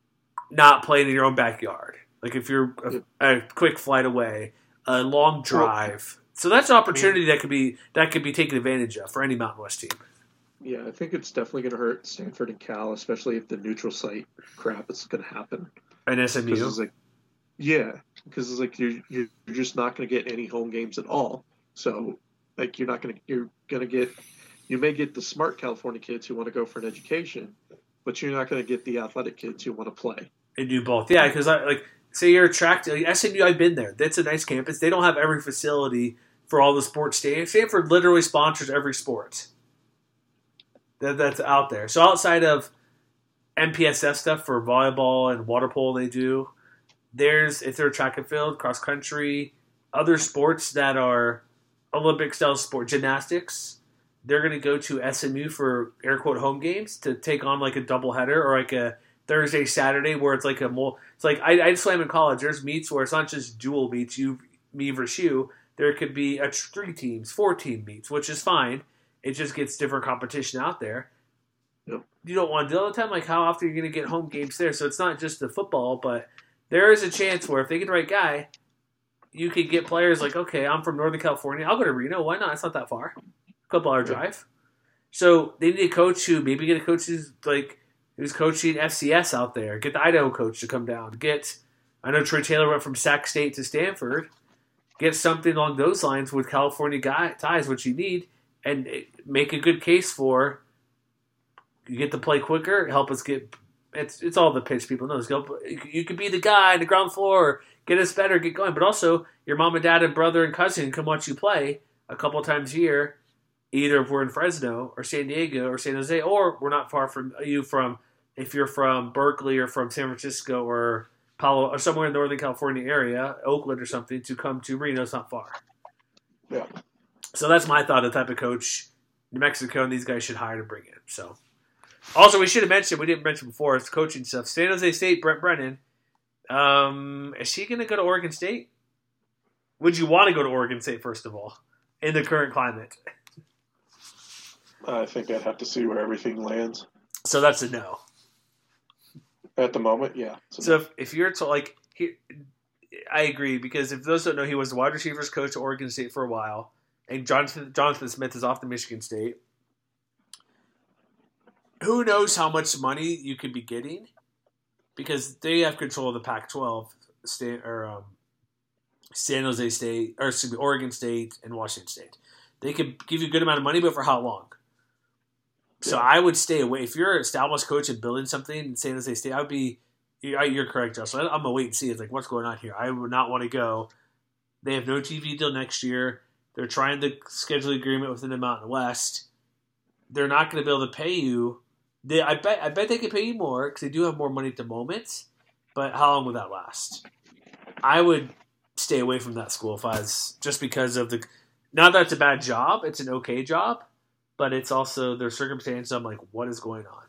Speaker 1: not playing in your own backyard. Like if you're a, a quick flight away, a long drive. So that's an opportunity that could be that could be taken advantage of for any Mountain West team.
Speaker 2: Yeah, I think it's definitely going to hurt Stanford and Cal, especially if the neutral site crap is going to happen.
Speaker 1: And S M U?
Speaker 2: It's like, yeah, because it's like you're you're just not going to get any home games at all. So, like, you're not going to you're going to get you may get the smart California kids who want to go for an education, but you're not going to get the athletic kids who want to play.
Speaker 1: And do both, yeah. Because I like say you're attracted. Like S M U, I've been there. That's a nice campus. They don't have every facility for all the sports stadiums. Stanford literally sponsors every sport that that's out there. So outside of M P S F stuff for volleyball and water polo, they do. There's if they're track and field, cross country, other sports that are Olympic style sport, gymnastics. They're going to go to S M U for air quote home games to take on like a doubleheader or like a Thursday Saturday where it's like a more. It's like I I swam in college. There's meets where it's not just dual meets, you me versus you. there could be a three teams, four team meets, which is fine. It just gets different competition out there.
Speaker 2: Yep.
Speaker 1: You don't want to do all the time. Like, how often are you going to get home games there? So it's not just the football, but there is a chance where if they get the right guy, you could get players like, okay, I'm from Northern California. I'll go to Reno. Why not? It's not that far. A couple hour drive. So they need a coach who maybe get a coach who's like who's coaching F C S out there. Get the Idaho coach to come down. Get I know Troy Taylor went from Sac State to Stanford. Get something along those lines with California guy, ties, which you need, and make a good case for you get to play quicker, help us get it's it's all the pitch people know. You could be the guy on the ground floor, get us better, get going, but also your mom and dad and brother and cousin come watch you play a couple times a year, either if we're in Fresno or San Diego or San Jose, or we're not far from you from if you're from Berkeley or from San Francisco or Palo or somewhere in the Northern California area, Oakland or something, to come to Reno. It's not far.
Speaker 2: Yeah. So
Speaker 1: that's my thought of the type of coach New Mexico and these guys should hire to bring in. So, also we should have mentioned, we didn't mention before, it's coaching stuff. San Jose State, Brent Brennan. Um, is he going to go to Oregon State? Would you want to go to Oregon State, first of all, in the current climate?
Speaker 2: I think I'd have to see where everything lands.
Speaker 1: So that's a no.
Speaker 2: At the moment, yeah.
Speaker 1: So if, if you're to like, he, I agree, because if those don't know, he was the wide receivers coach at Oregon State for a while, and Jonathan, Jonathan Smith is off to Michigan State. Who knows how much money you could be getting, because they have control of the Pac twelve, Stan, or um, San Jose State, or excuse me, Oregon State and Washington State. They could give you a good amount of money, but for how long? So I would stay away. If you're an established coach and building something in San Jose State, I would be – you're correct, Josh. I'm going to wait and see. It's like, what's going on here? I would not want to go. They have no T V deal next year. They're trying to schedule an agreement within the Mountain West. They're not going to be able to pay you. They, I bet I bet they could pay you more because they do have more money at the moment. But how long would that last? I would stay away from that school if I was – just because of the – not that it's a bad job. It's an okay job. But it's also their circumstances. I'm like, what is going on?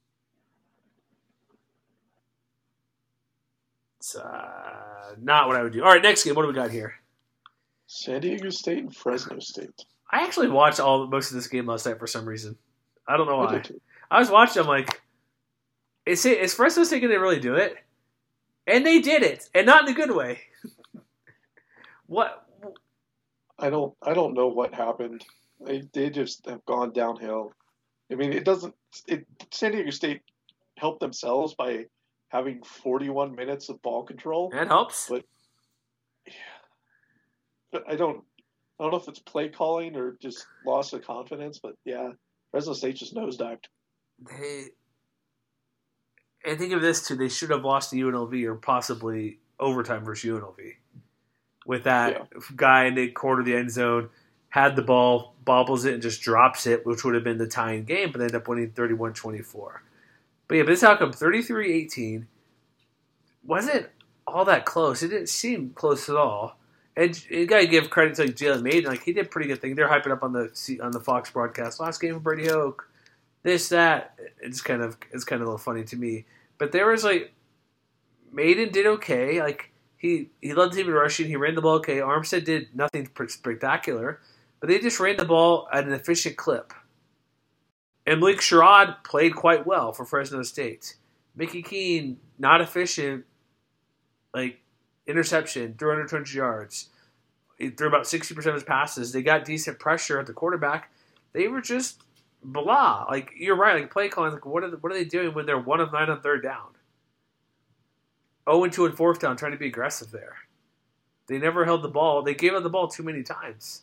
Speaker 1: It's uh, not what I would do. All right, next game. What do we got here?
Speaker 2: San Diego State and Fresno State.
Speaker 1: I actually watched all most of this game last night for some reason. I don't know why. I, I was watching. I'm like, is it, is Fresno State going to really do it? And they did it, and not in a good way. What?
Speaker 2: I don't. I don't know what happened. They they just have gone downhill. I mean, it doesn't. It San Diego State helped themselves by having forty-one minutes of ball control.
Speaker 1: That helps.
Speaker 2: But yeah, but I don't. I don't know if it's play calling or just loss of confidence. But yeah, Fresno State just nosedived.
Speaker 1: They. And think of this too. They should have lost to U N L V or possibly overtime versus U N L V. With that yeah. guy in the corner of the end zone. Had the ball, bobbles it, and just drops it, which would have been the tying game, but they ended up winning thirty-one twenty-four. But yeah, but this outcome, thirty-three eighteen, wasn't all that close. It didn't seem close at all. And you got to give credit to like Jalen Maiden. Like, he did a pretty good thing. They're hyping up on the on the Fox broadcast. Last game of Brady Hoke. This, that. It's kind of it's kind of a little funny to me. But there was, like, Maiden did okay. Like, he, he led the team in rushing. He ran the ball okay. Armstead did nothing spectacular. But they just ran the ball at an efficient clip. And Malik Sherrod played quite well for Fresno State. Mickey Keene, not efficient, like, interception, threw under two hundred yards. He threw about sixty percent of his passes. They got decent pressure at the quarterback. They were just blah. Like, you're right, like, play calling, like, what are, the, what are they doing when they're one of nine on third down? oh and two on fourth down, trying to be aggressive there. They never held the ball. They gave up the ball too many times.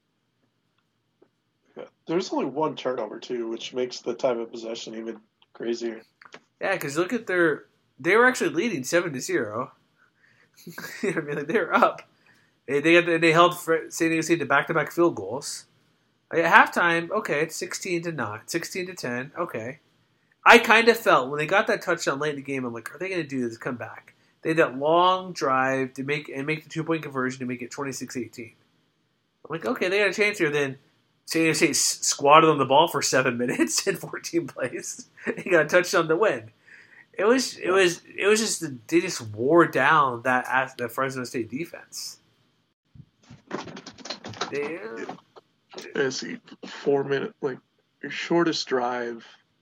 Speaker 2: There's only one turnover, too, which makes the time of possession even crazier.
Speaker 1: Yeah, because look at their – they were actually leading seven to zero. I mean, like, they were up. They they, got, they held San Diego State to back-to-back field goals. Like, at halftime, okay, it's sixteen to nine, sixteen to ten, okay. I kind of felt when they got that touchdown late in the game, I'm like, are they going to do this, come back? They had that long drive to make and make the two-point conversion to make it twenty-six eighteen. I'm like, okay, they got a chance here. Then San Diego State squatted on the ball for seven minutes in fourteen plays. He got a touchdown to win. It was, it was, it was just they just wore down that the Fresno State defense. Damn.
Speaker 2: Let's see, four minute, like your shortest drive.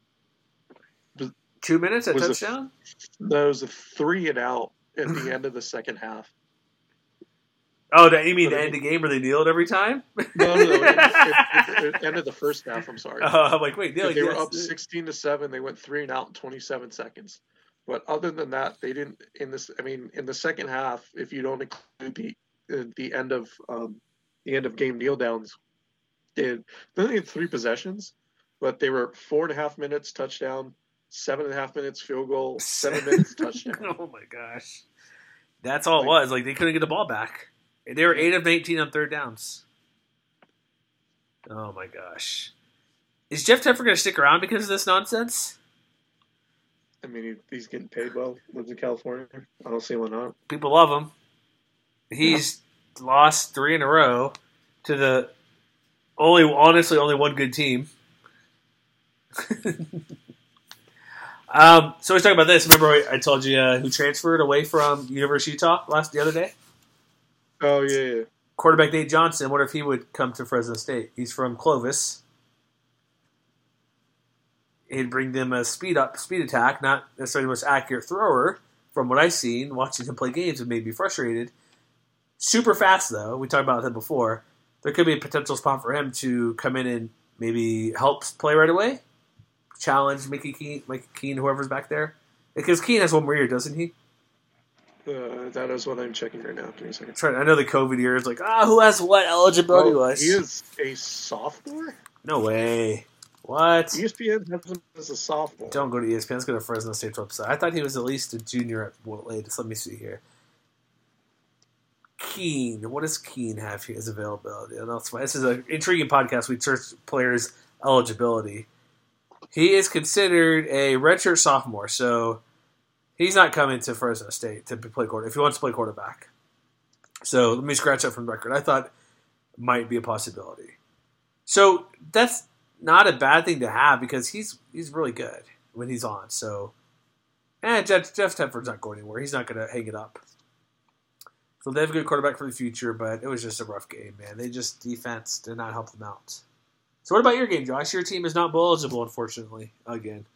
Speaker 1: Two minutes, a
Speaker 2: was
Speaker 1: touchdown?
Speaker 2: A, that was a three and out at the end of the second half.
Speaker 1: Oh, you mean
Speaker 2: But
Speaker 1: the
Speaker 2: I
Speaker 1: end
Speaker 2: mean-
Speaker 1: of the game where they kneeled every time?
Speaker 2: No, no, no. At, at, at the end of the first half, I'm sorry.
Speaker 1: Uh, I'm like, wait,
Speaker 2: Because
Speaker 1: no,
Speaker 2: they were
Speaker 1: yes.
Speaker 2: up sixteen to seven. They went three and out in twenty-seven seconds. But other than that, they didn't. In this, I mean, in the second half, if you don't include the uh, the end of um, the end of game kneel downs, they had, they only had three possessions, but they were four and a half minutes touchdown, seven and a half minutes field goal, seven minutes touchdown.
Speaker 1: Oh my gosh, that's all it
Speaker 2: Like-
Speaker 1: was. Like they couldn't get the ball back. They were eight of eighteen on third downs. Oh my gosh, is Jeff Tepper going to stick around because of this nonsense?
Speaker 2: I mean, he, he's getting paid well. Lives in California. I don't see why not.
Speaker 1: People love him. He's lost three in a row to the only, honestly, only one good team. um, so let's talk about this. Remember, I I told you uh, who transferred away from University of Utah last the other day?
Speaker 2: Oh yeah, yeah.
Speaker 1: Quarterback Nate Johnson. What if he would come to Fresno State? He's from Clovis. He'd bring them a speed up, speed attack, not necessarily the most accurate thrower. From what I've seen, watching him play games, it made me frustrated. Super fast though. We talked about him before. There could be a potential spot for him to come in and maybe help play right away, challenge Mickey Keene, Mickey Keene, whoever's back there. Because Keene has one more year, doesn't he?
Speaker 2: Uh, that is what I'm checking right now. Give me a second.
Speaker 1: Trying. I know the COVID year is like, ah, who has what eligibility
Speaker 2: Oh,
Speaker 1: was?
Speaker 2: he is a sophomore.
Speaker 1: No way. What?
Speaker 2: E S P N has him as a sophomore.
Speaker 1: Don't go to E S P N. Let's go to Fresno State's website. I thought he was at least a junior at what latest. Let me see here. Keene. What does Keene have here as availability? And that's why this is an intriguing podcast. We search players' eligibility. He is considered a redshirt sophomore, so he's not coming to Fresno State to play quarterback if he wants to play quarterback. So let me scratch that from the record. I thought it might be a possibility. So that's not a bad thing to have because he's he's really good when he's on. So, and Jeff, Jeff Tepper's not going anywhere. He's not going to hang it up. So they have a good quarterback for the future, but it was just a rough game, man. They just defense did not help them out. So what about your game, Josh? Your team is not bowl eligible, unfortunately, again.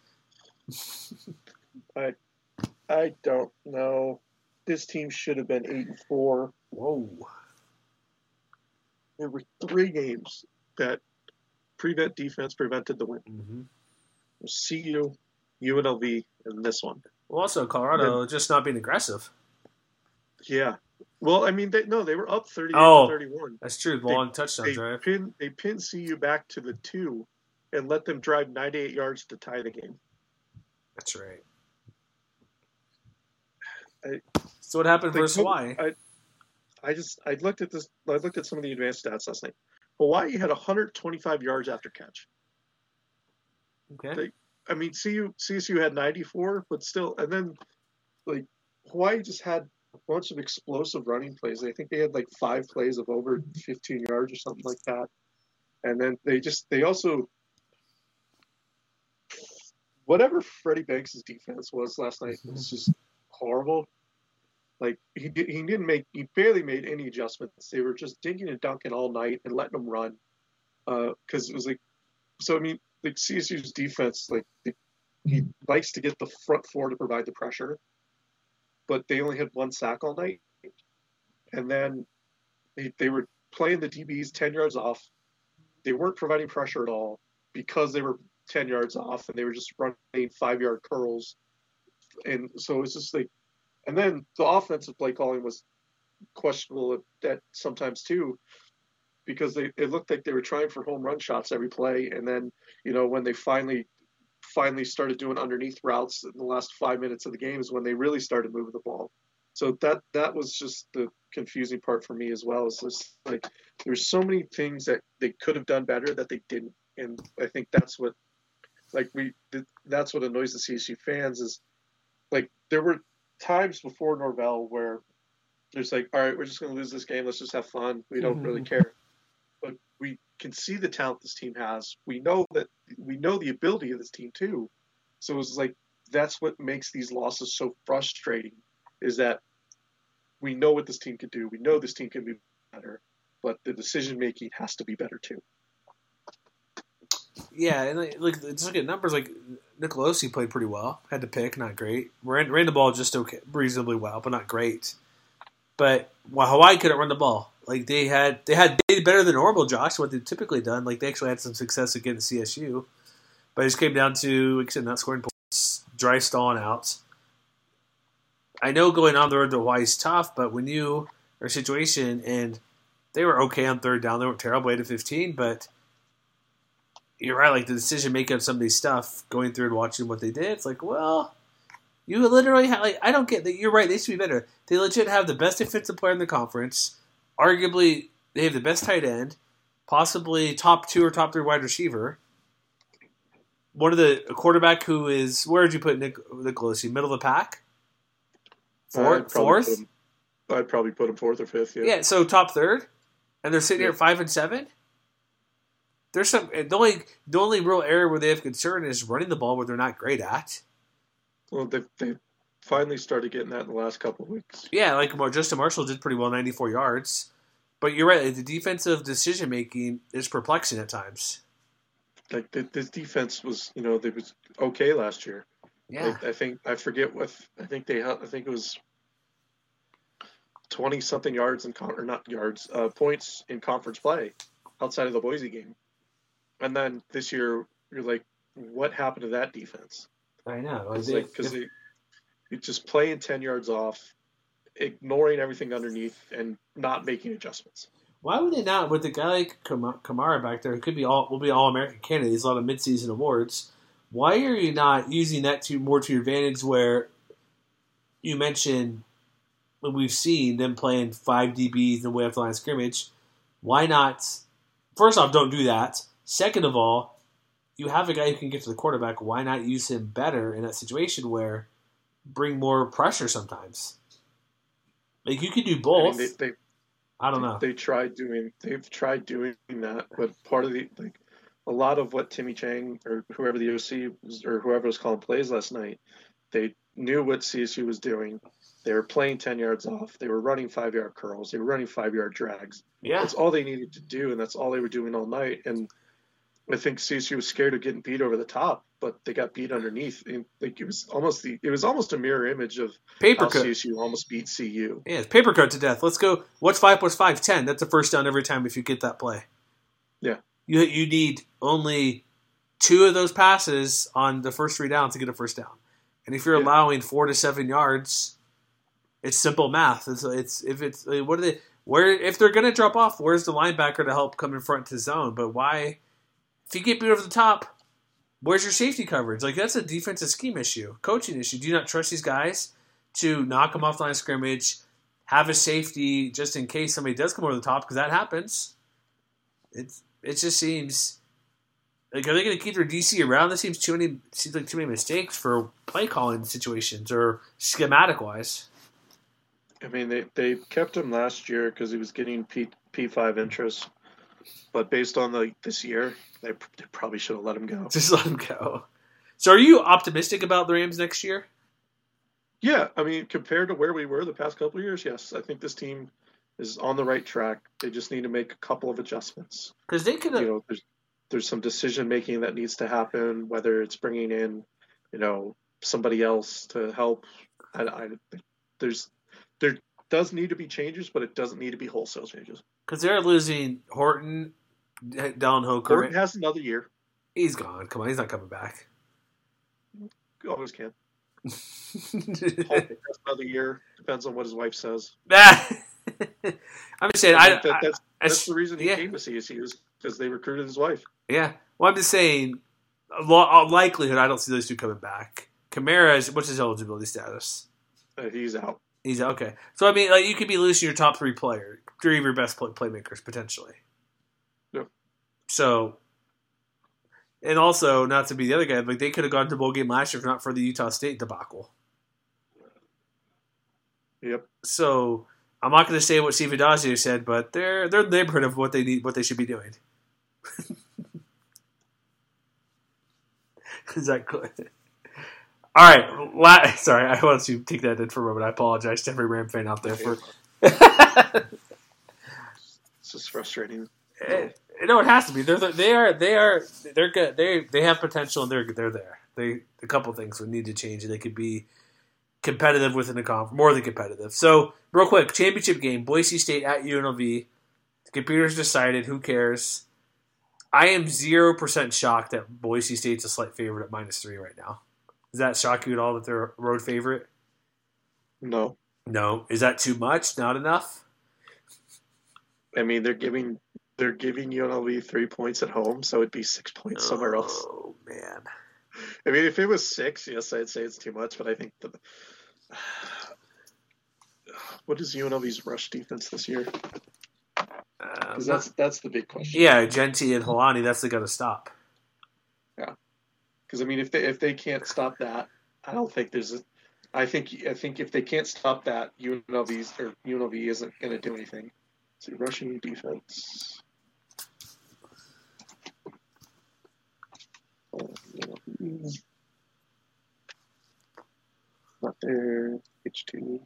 Speaker 2: I I don't know. This team should have been eight and four.
Speaker 1: Whoa.
Speaker 2: There were three games that prevent defense prevented the win.
Speaker 1: Mm-hmm.
Speaker 2: C U, U N L V, and this one.
Speaker 1: Well, also Colorado just not being aggressive.
Speaker 2: Yeah. Well, I mean, they, no, they were up thirty-eight
Speaker 1: Oh.
Speaker 2: to thirty-one.
Speaker 1: That's true. Long
Speaker 2: They-
Speaker 1: touchdown
Speaker 2: They
Speaker 1: drive.
Speaker 2: pinned they pinned C U back to the two, and let them drive ninety-eight yards to tie the game.
Speaker 1: That's right.
Speaker 2: I-
Speaker 1: so what happened
Speaker 2: They
Speaker 1: versus
Speaker 2: took-
Speaker 1: Hawaii?
Speaker 2: I, I just I looked at this. I looked at some of the advanced stats last night. Hawaii had one hundred twenty-five yards after catch.
Speaker 1: Okay.
Speaker 2: They, I mean, C U C S U had ninety-four, but still, and then like Hawaii just had a bunch of explosive running plays. I think they had like five plays of over fifteen yards or something like that. And then they just they also whatever Freddie Banks' defense was last night was just horrible. Like he did, he didn't make he barely made any adjustments. They were just dinking and dunking all night and letting them run. Because uh, it was like, so I mean, like C S U's defense, like they, he likes to get the front four to provide the pressure, but they only had one sack all night, and then they they were playing the D Bs ten yards off. They weren't providing pressure at all because they were ten yards off, and they were just running five yard curls, and so it's just like. And then the offensive play calling was questionable at, at sometimes too, because they it looked like they were trying for home run shots every play, and then you know when they finally finally started doing underneath routes in the last five minutes of the game is when they really started moving the ball. So that that was just the confusing part for me as well. Is just like there's so many things that they could have done better that they didn't, and I think that's what like we that's what annoys the C S U fans is like there were times before Norvell where there's like, all right, we're just going to lose this game. Let's just have fun. We don't really care. But we can see the talent this team has. We know that we know the ability of this team too. So it's like, that's what makes these losses so frustrating is that we know what this team could do. We know this team can be better. but the decision making has to be better too.
Speaker 1: Yeah, and like, look, just look at numbers. Like Nicolosi played pretty well. Had to pick, not great. Ran, ran the ball just okay, reasonably well, but not great. But well, Hawaii couldn't run the ball. Like they had, they had they did better than normal, Josh. What they've typically done. Like they actually had some success against C S U, but it just came down to, like I said, not scoring points, dry stalling out. I know going on the road to Hawaii is tough, but when you are in a situation and they were okay on third down, they weren't terrible, eight to fifteen, but you're right, like the decision making of some of these stuff, going through and watching what they did, it's like, well, you literally have, like, I don't get that. You're right, they should be better. They legit have the best defensive player in the conference. Arguably, they have the best tight end, possibly top two or top three wide receiver. One of the a quarterback who is, where did you put Nick Nicolosi? Middle of the pack? Fourth?
Speaker 2: I'd
Speaker 1: Fourth?
Speaker 2: Him, I'd probably put him fourth or fifth, yeah.
Speaker 1: Yeah, so top third? And they're sitting
Speaker 2: yeah.
Speaker 1: here at five and seven? There's some the only the only real area where they have concern is running the ball where they're not great at.
Speaker 2: Well, they they finally started getting that in the last couple of weeks.
Speaker 1: Yeah, like Justin Marshall did pretty well, ninety-four yards. But you're right, the defensive decision making is perplexing at times.
Speaker 2: Like the, this defense was, you know, they was okay last year.
Speaker 1: Yeah,
Speaker 2: like, I think I forget what I think they had. I think it was twenty something yards in con- or not yards uh, points in conference play outside of the Boise game. And then this year, you're like, what happened to that defense?
Speaker 1: I know.
Speaker 2: It's like because they you just playing ten yards off, ignoring everything underneath, and not making adjustments.
Speaker 1: Why would they not? With a guy like Kamara back there, who could be all will be all American candidate. He's a lot of midseason awards. Why are you not using that to more to your advantage? Where you mentioned when we've seen them playing five D Bs in the way of the line of scrimmage. Why not? First off, don't do that. Second of all, you have a guy who can get to the quarterback. Why not use him better in that situation where bring more pressure sometimes? Like you could do both.
Speaker 2: I, mean, they, they,
Speaker 1: I don't
Speaker 2: they,
Speaker 1: know.
Speaker 2: They tried doing. They've tried doing that, but part of the like a lot of what Timmy Chang or whoever the O C was, or whoever was calling plays last night, they knew what C S U was doing. They were playing ten yards off. They were running five yard curls. They were running five yard drags.
Speaker 1: Yeah,
Speaker 2: that's all they needed to do, and that's all they were doing all night. And I think C S U was scared of getting beat over the top, but they got beat underneath. And like it was almost the it was almost a mirror image of
Speaker 1: paper
Speaker 2: how
Speaker 1: cut.
Speaker 2: C S U almost beat C U.
Speaker 1: Yeah, it's paper cut to death. Let's go. What's five plus five? Ten. That's a first down every time if you get that play.
Speaker 2: Yeah,
Speaker 1: you you need only two of those passes on the first three downs to get a first down, and if you're
Speaker 2: yeah.
Speaker 1: allowing four to seven yards, it's simple math. It's it's if it's what are they where if they're going to drop off, where's the linebacker to help come in front to zone? But why? If you get beat over the top, where's your safety coverage? Like, that's a defensive scheme issue, coaching issue. Do you not trust these guys to knock them off the line of scrimmage, have a safety just in case somebody does come over the top? Because that happens. It's, it just seems like, are they going to keep their D C around? This seems too many seems like too many mistakes for play calling situations or schematic wise.
Speaker 2: I mean, they, they kept him last year because he was getting P, P5 interest. But based on the this year, they, they probably should have let him go.
Speaker 1: Just let him go. So are you optimistic about the Rams next year?
Speaker 2: Yeah, I mean, compared to where we were the past couple of years, yes. I think this team is on the right track. They just need to make a couple of adjustments.
Speaker 1: Because they could have...
Speaker 2: You know, there's, there's some decision-making that needs to happen, whether it's bringing in, you know, somebody else to help. I, I, there's There does need to be changes, but it doesn't need to be wholesale changes.
Speaker 1: Because they're losing Horton, Dallin Holker.
Speaker 2: Horton has another year.
Speaker 1: He's gone. Come on, he's not coming back.
Speaker 2: Always can. Horton has another year. Depends on what his wife says.
Speaker 1: I'm just saying. I,
Speaker 2: I, that, that's
Speaker 1: I,
Speaker 2: that's the reason he
Speaker 1: yeah.
Speaker 2: came to C S U is because they recruited his wife.
Speaker 1: Yeah. Well, I'm just saying, a lo- a likelihood I don't see those two coming back. Kamara, is, what's his eligibility status?
Speaker 2: Uh, he's out.
Speaker 1: He's out. Okay. So, I mean, like you could be losing your top three players, three of your best play- playmakers, potentially.
Speaker 2: Yep.
Speaker 1: So, and also, not to be the other guy, like they could have gone to the bowl game last year if not for the Utah State debacle.
Speaker 2: Yep.
Speaker 1: So, I'm not going to say what Steve Adazio said, but they're they're in the neighborhood of what they need, what they should be doing. Is that good? All right. La- Sorry, I want to take that in for a moment. I apologize to every Ram fan out there for.
Speaker 2: It's just frustrating.
Speaker 1: It, no, it has to be. They're they are they are they're good. They they have potential and they're they're there. They a couple things would need to change. They could be competitive within the conference, more than competitive. So real quick, championship game: Boise State at U N L V. The computer's decided. Who cares? I am zero percent shocked that Boise State's a slight favorite at minus three right now. Does that shock you at all that they're a road favorite?
Speaker 2: No.
Speaker 1: No. Is that too much? Not enough?
Speaker 2: I mean, they're giving they're giving U N L V three points at home, so it'd be six points somewhere else.
Speaker 1: Oh man.
Speaker 2: I mean, if it was six, yes, I'd say it's too much. But I think the what is U N L V's rush defense this year? Because
Speaker 1: Um,
Speaker 2: that's that's the big question.
Speaker 1: yeah, Genti and Helani, that's they got to stop.
Speaker 2: Yeah. Because I mean, if they if they can't stop that, I don't think there's a. I think I think if they can't stop that, U N L V's or U N L V isn't going to do anything. So rushing defense. Oh, U N L V. Not there. H two.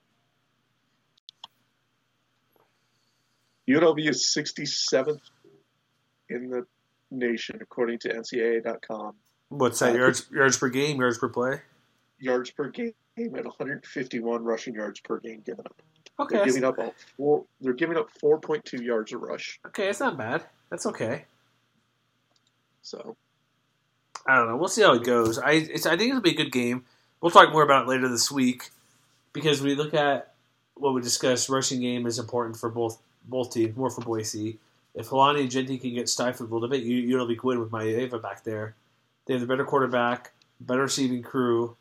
Speaker 2: U N L V is sixty-seventh in the nation, according to N C A A dot com.
Speaker 1: What's that?
Speaker 2: Uh,
Speaker 1: Yards yards per game, yards per play?
Speaker 2: Yards per game and one hundred fifty-one rushing yards per game given up.
Speaker 1: Okay.
Speaker 2: They're
Speaker 1: That's,
Speaker 2: giving up a four. They're giving up four point two yards a rush.
Speaker 1: okay, it's not bad. That's okay.
Speaker 2: So
Speaker 1: I don't know. We'll see how it goes. I it's, I think it'll be a good game. We'll talk more about it later this week because we look at what we discussed. Rushing game is important for both both teams, more for Boise. If Helani and Genti can get stifled a little bit, you you'll be good with Maeva back there. They have the better quarterback, better receiving crew.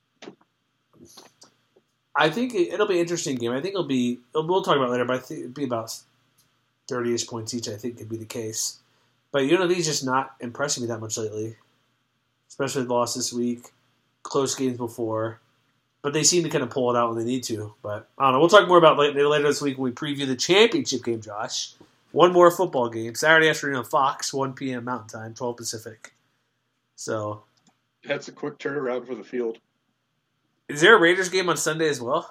Speaker 1: I think it, it'll be an interesting game. I think it'll be. We'll talk about it later, but I think it'll be about thirty-ish points each. I think could be the case. But U N L V is just not impressing me that much lately, especially the loss this week, close games before. But they seem to kind of pull it out when they need to. But I don't know. We'll talk more about it later this week when we preview the championship game, Josh. One more football game. Saturday afternoon on Fox, one p.m. Mountain Time, twelve Pacific. So,
Speaker 2: that's a quick turnaround for the field.
Speaker 1: is there a Raiders game on Sunday as well?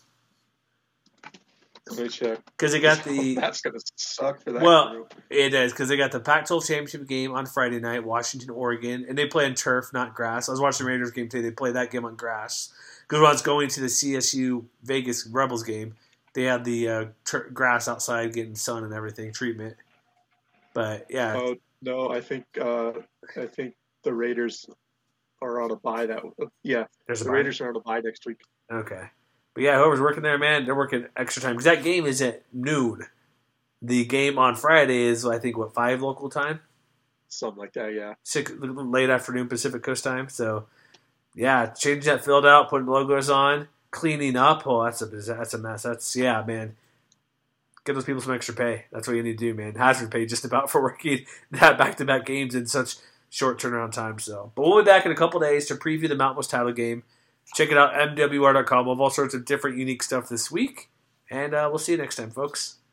Speaker 2: Let me check.
Speaker 1: Because they got the...
Speaker 2: That's going to suck for that
Speaker 1: Well,
Speaker 2: group.
Speaker 1: it is, because they got the Pac twelve championship game on Friday night, Washington, Oregon, and they play on turf, not grass. I was watching the Raiders game today. They play that game on grass. Because when I was going to the C S U Vegas Rebels game, they had the uh, tr- grass outside getting sun and everything, treatment. But, yeah.
Speaker 2: Oh, no, I think uh, I think the Raiders are on a bye that yeah.
Speaker 1: There's a
Speaker 2: the
Speaker 1: bye?
Speaker 2: Raiders are on a bye next week.
Speaker 1: Okay. But, yeah, whoever's working there, man, they're working extra time. Because that game is at noon. The game on Friday is, I think, what, five local time?
Speaker 2: Something like that, yeah.
Speaker 1: Six, late afternoon Pacific Coast time. So, yeah, change that field out, putting logos on, cleaning up. Oh, that's a that's a mess. That's yeah, man. Give those people some extra pay. That's what you need to do, man. Hazard pay just about for working that back-to-back games in such short turnaround time. So, but we'll be back in a couple days to preview the Mountain West title game. Check it out, M W R dot com. We'll have all sorts of different, unique stuff this week, and uh, we'll see you next time, folks.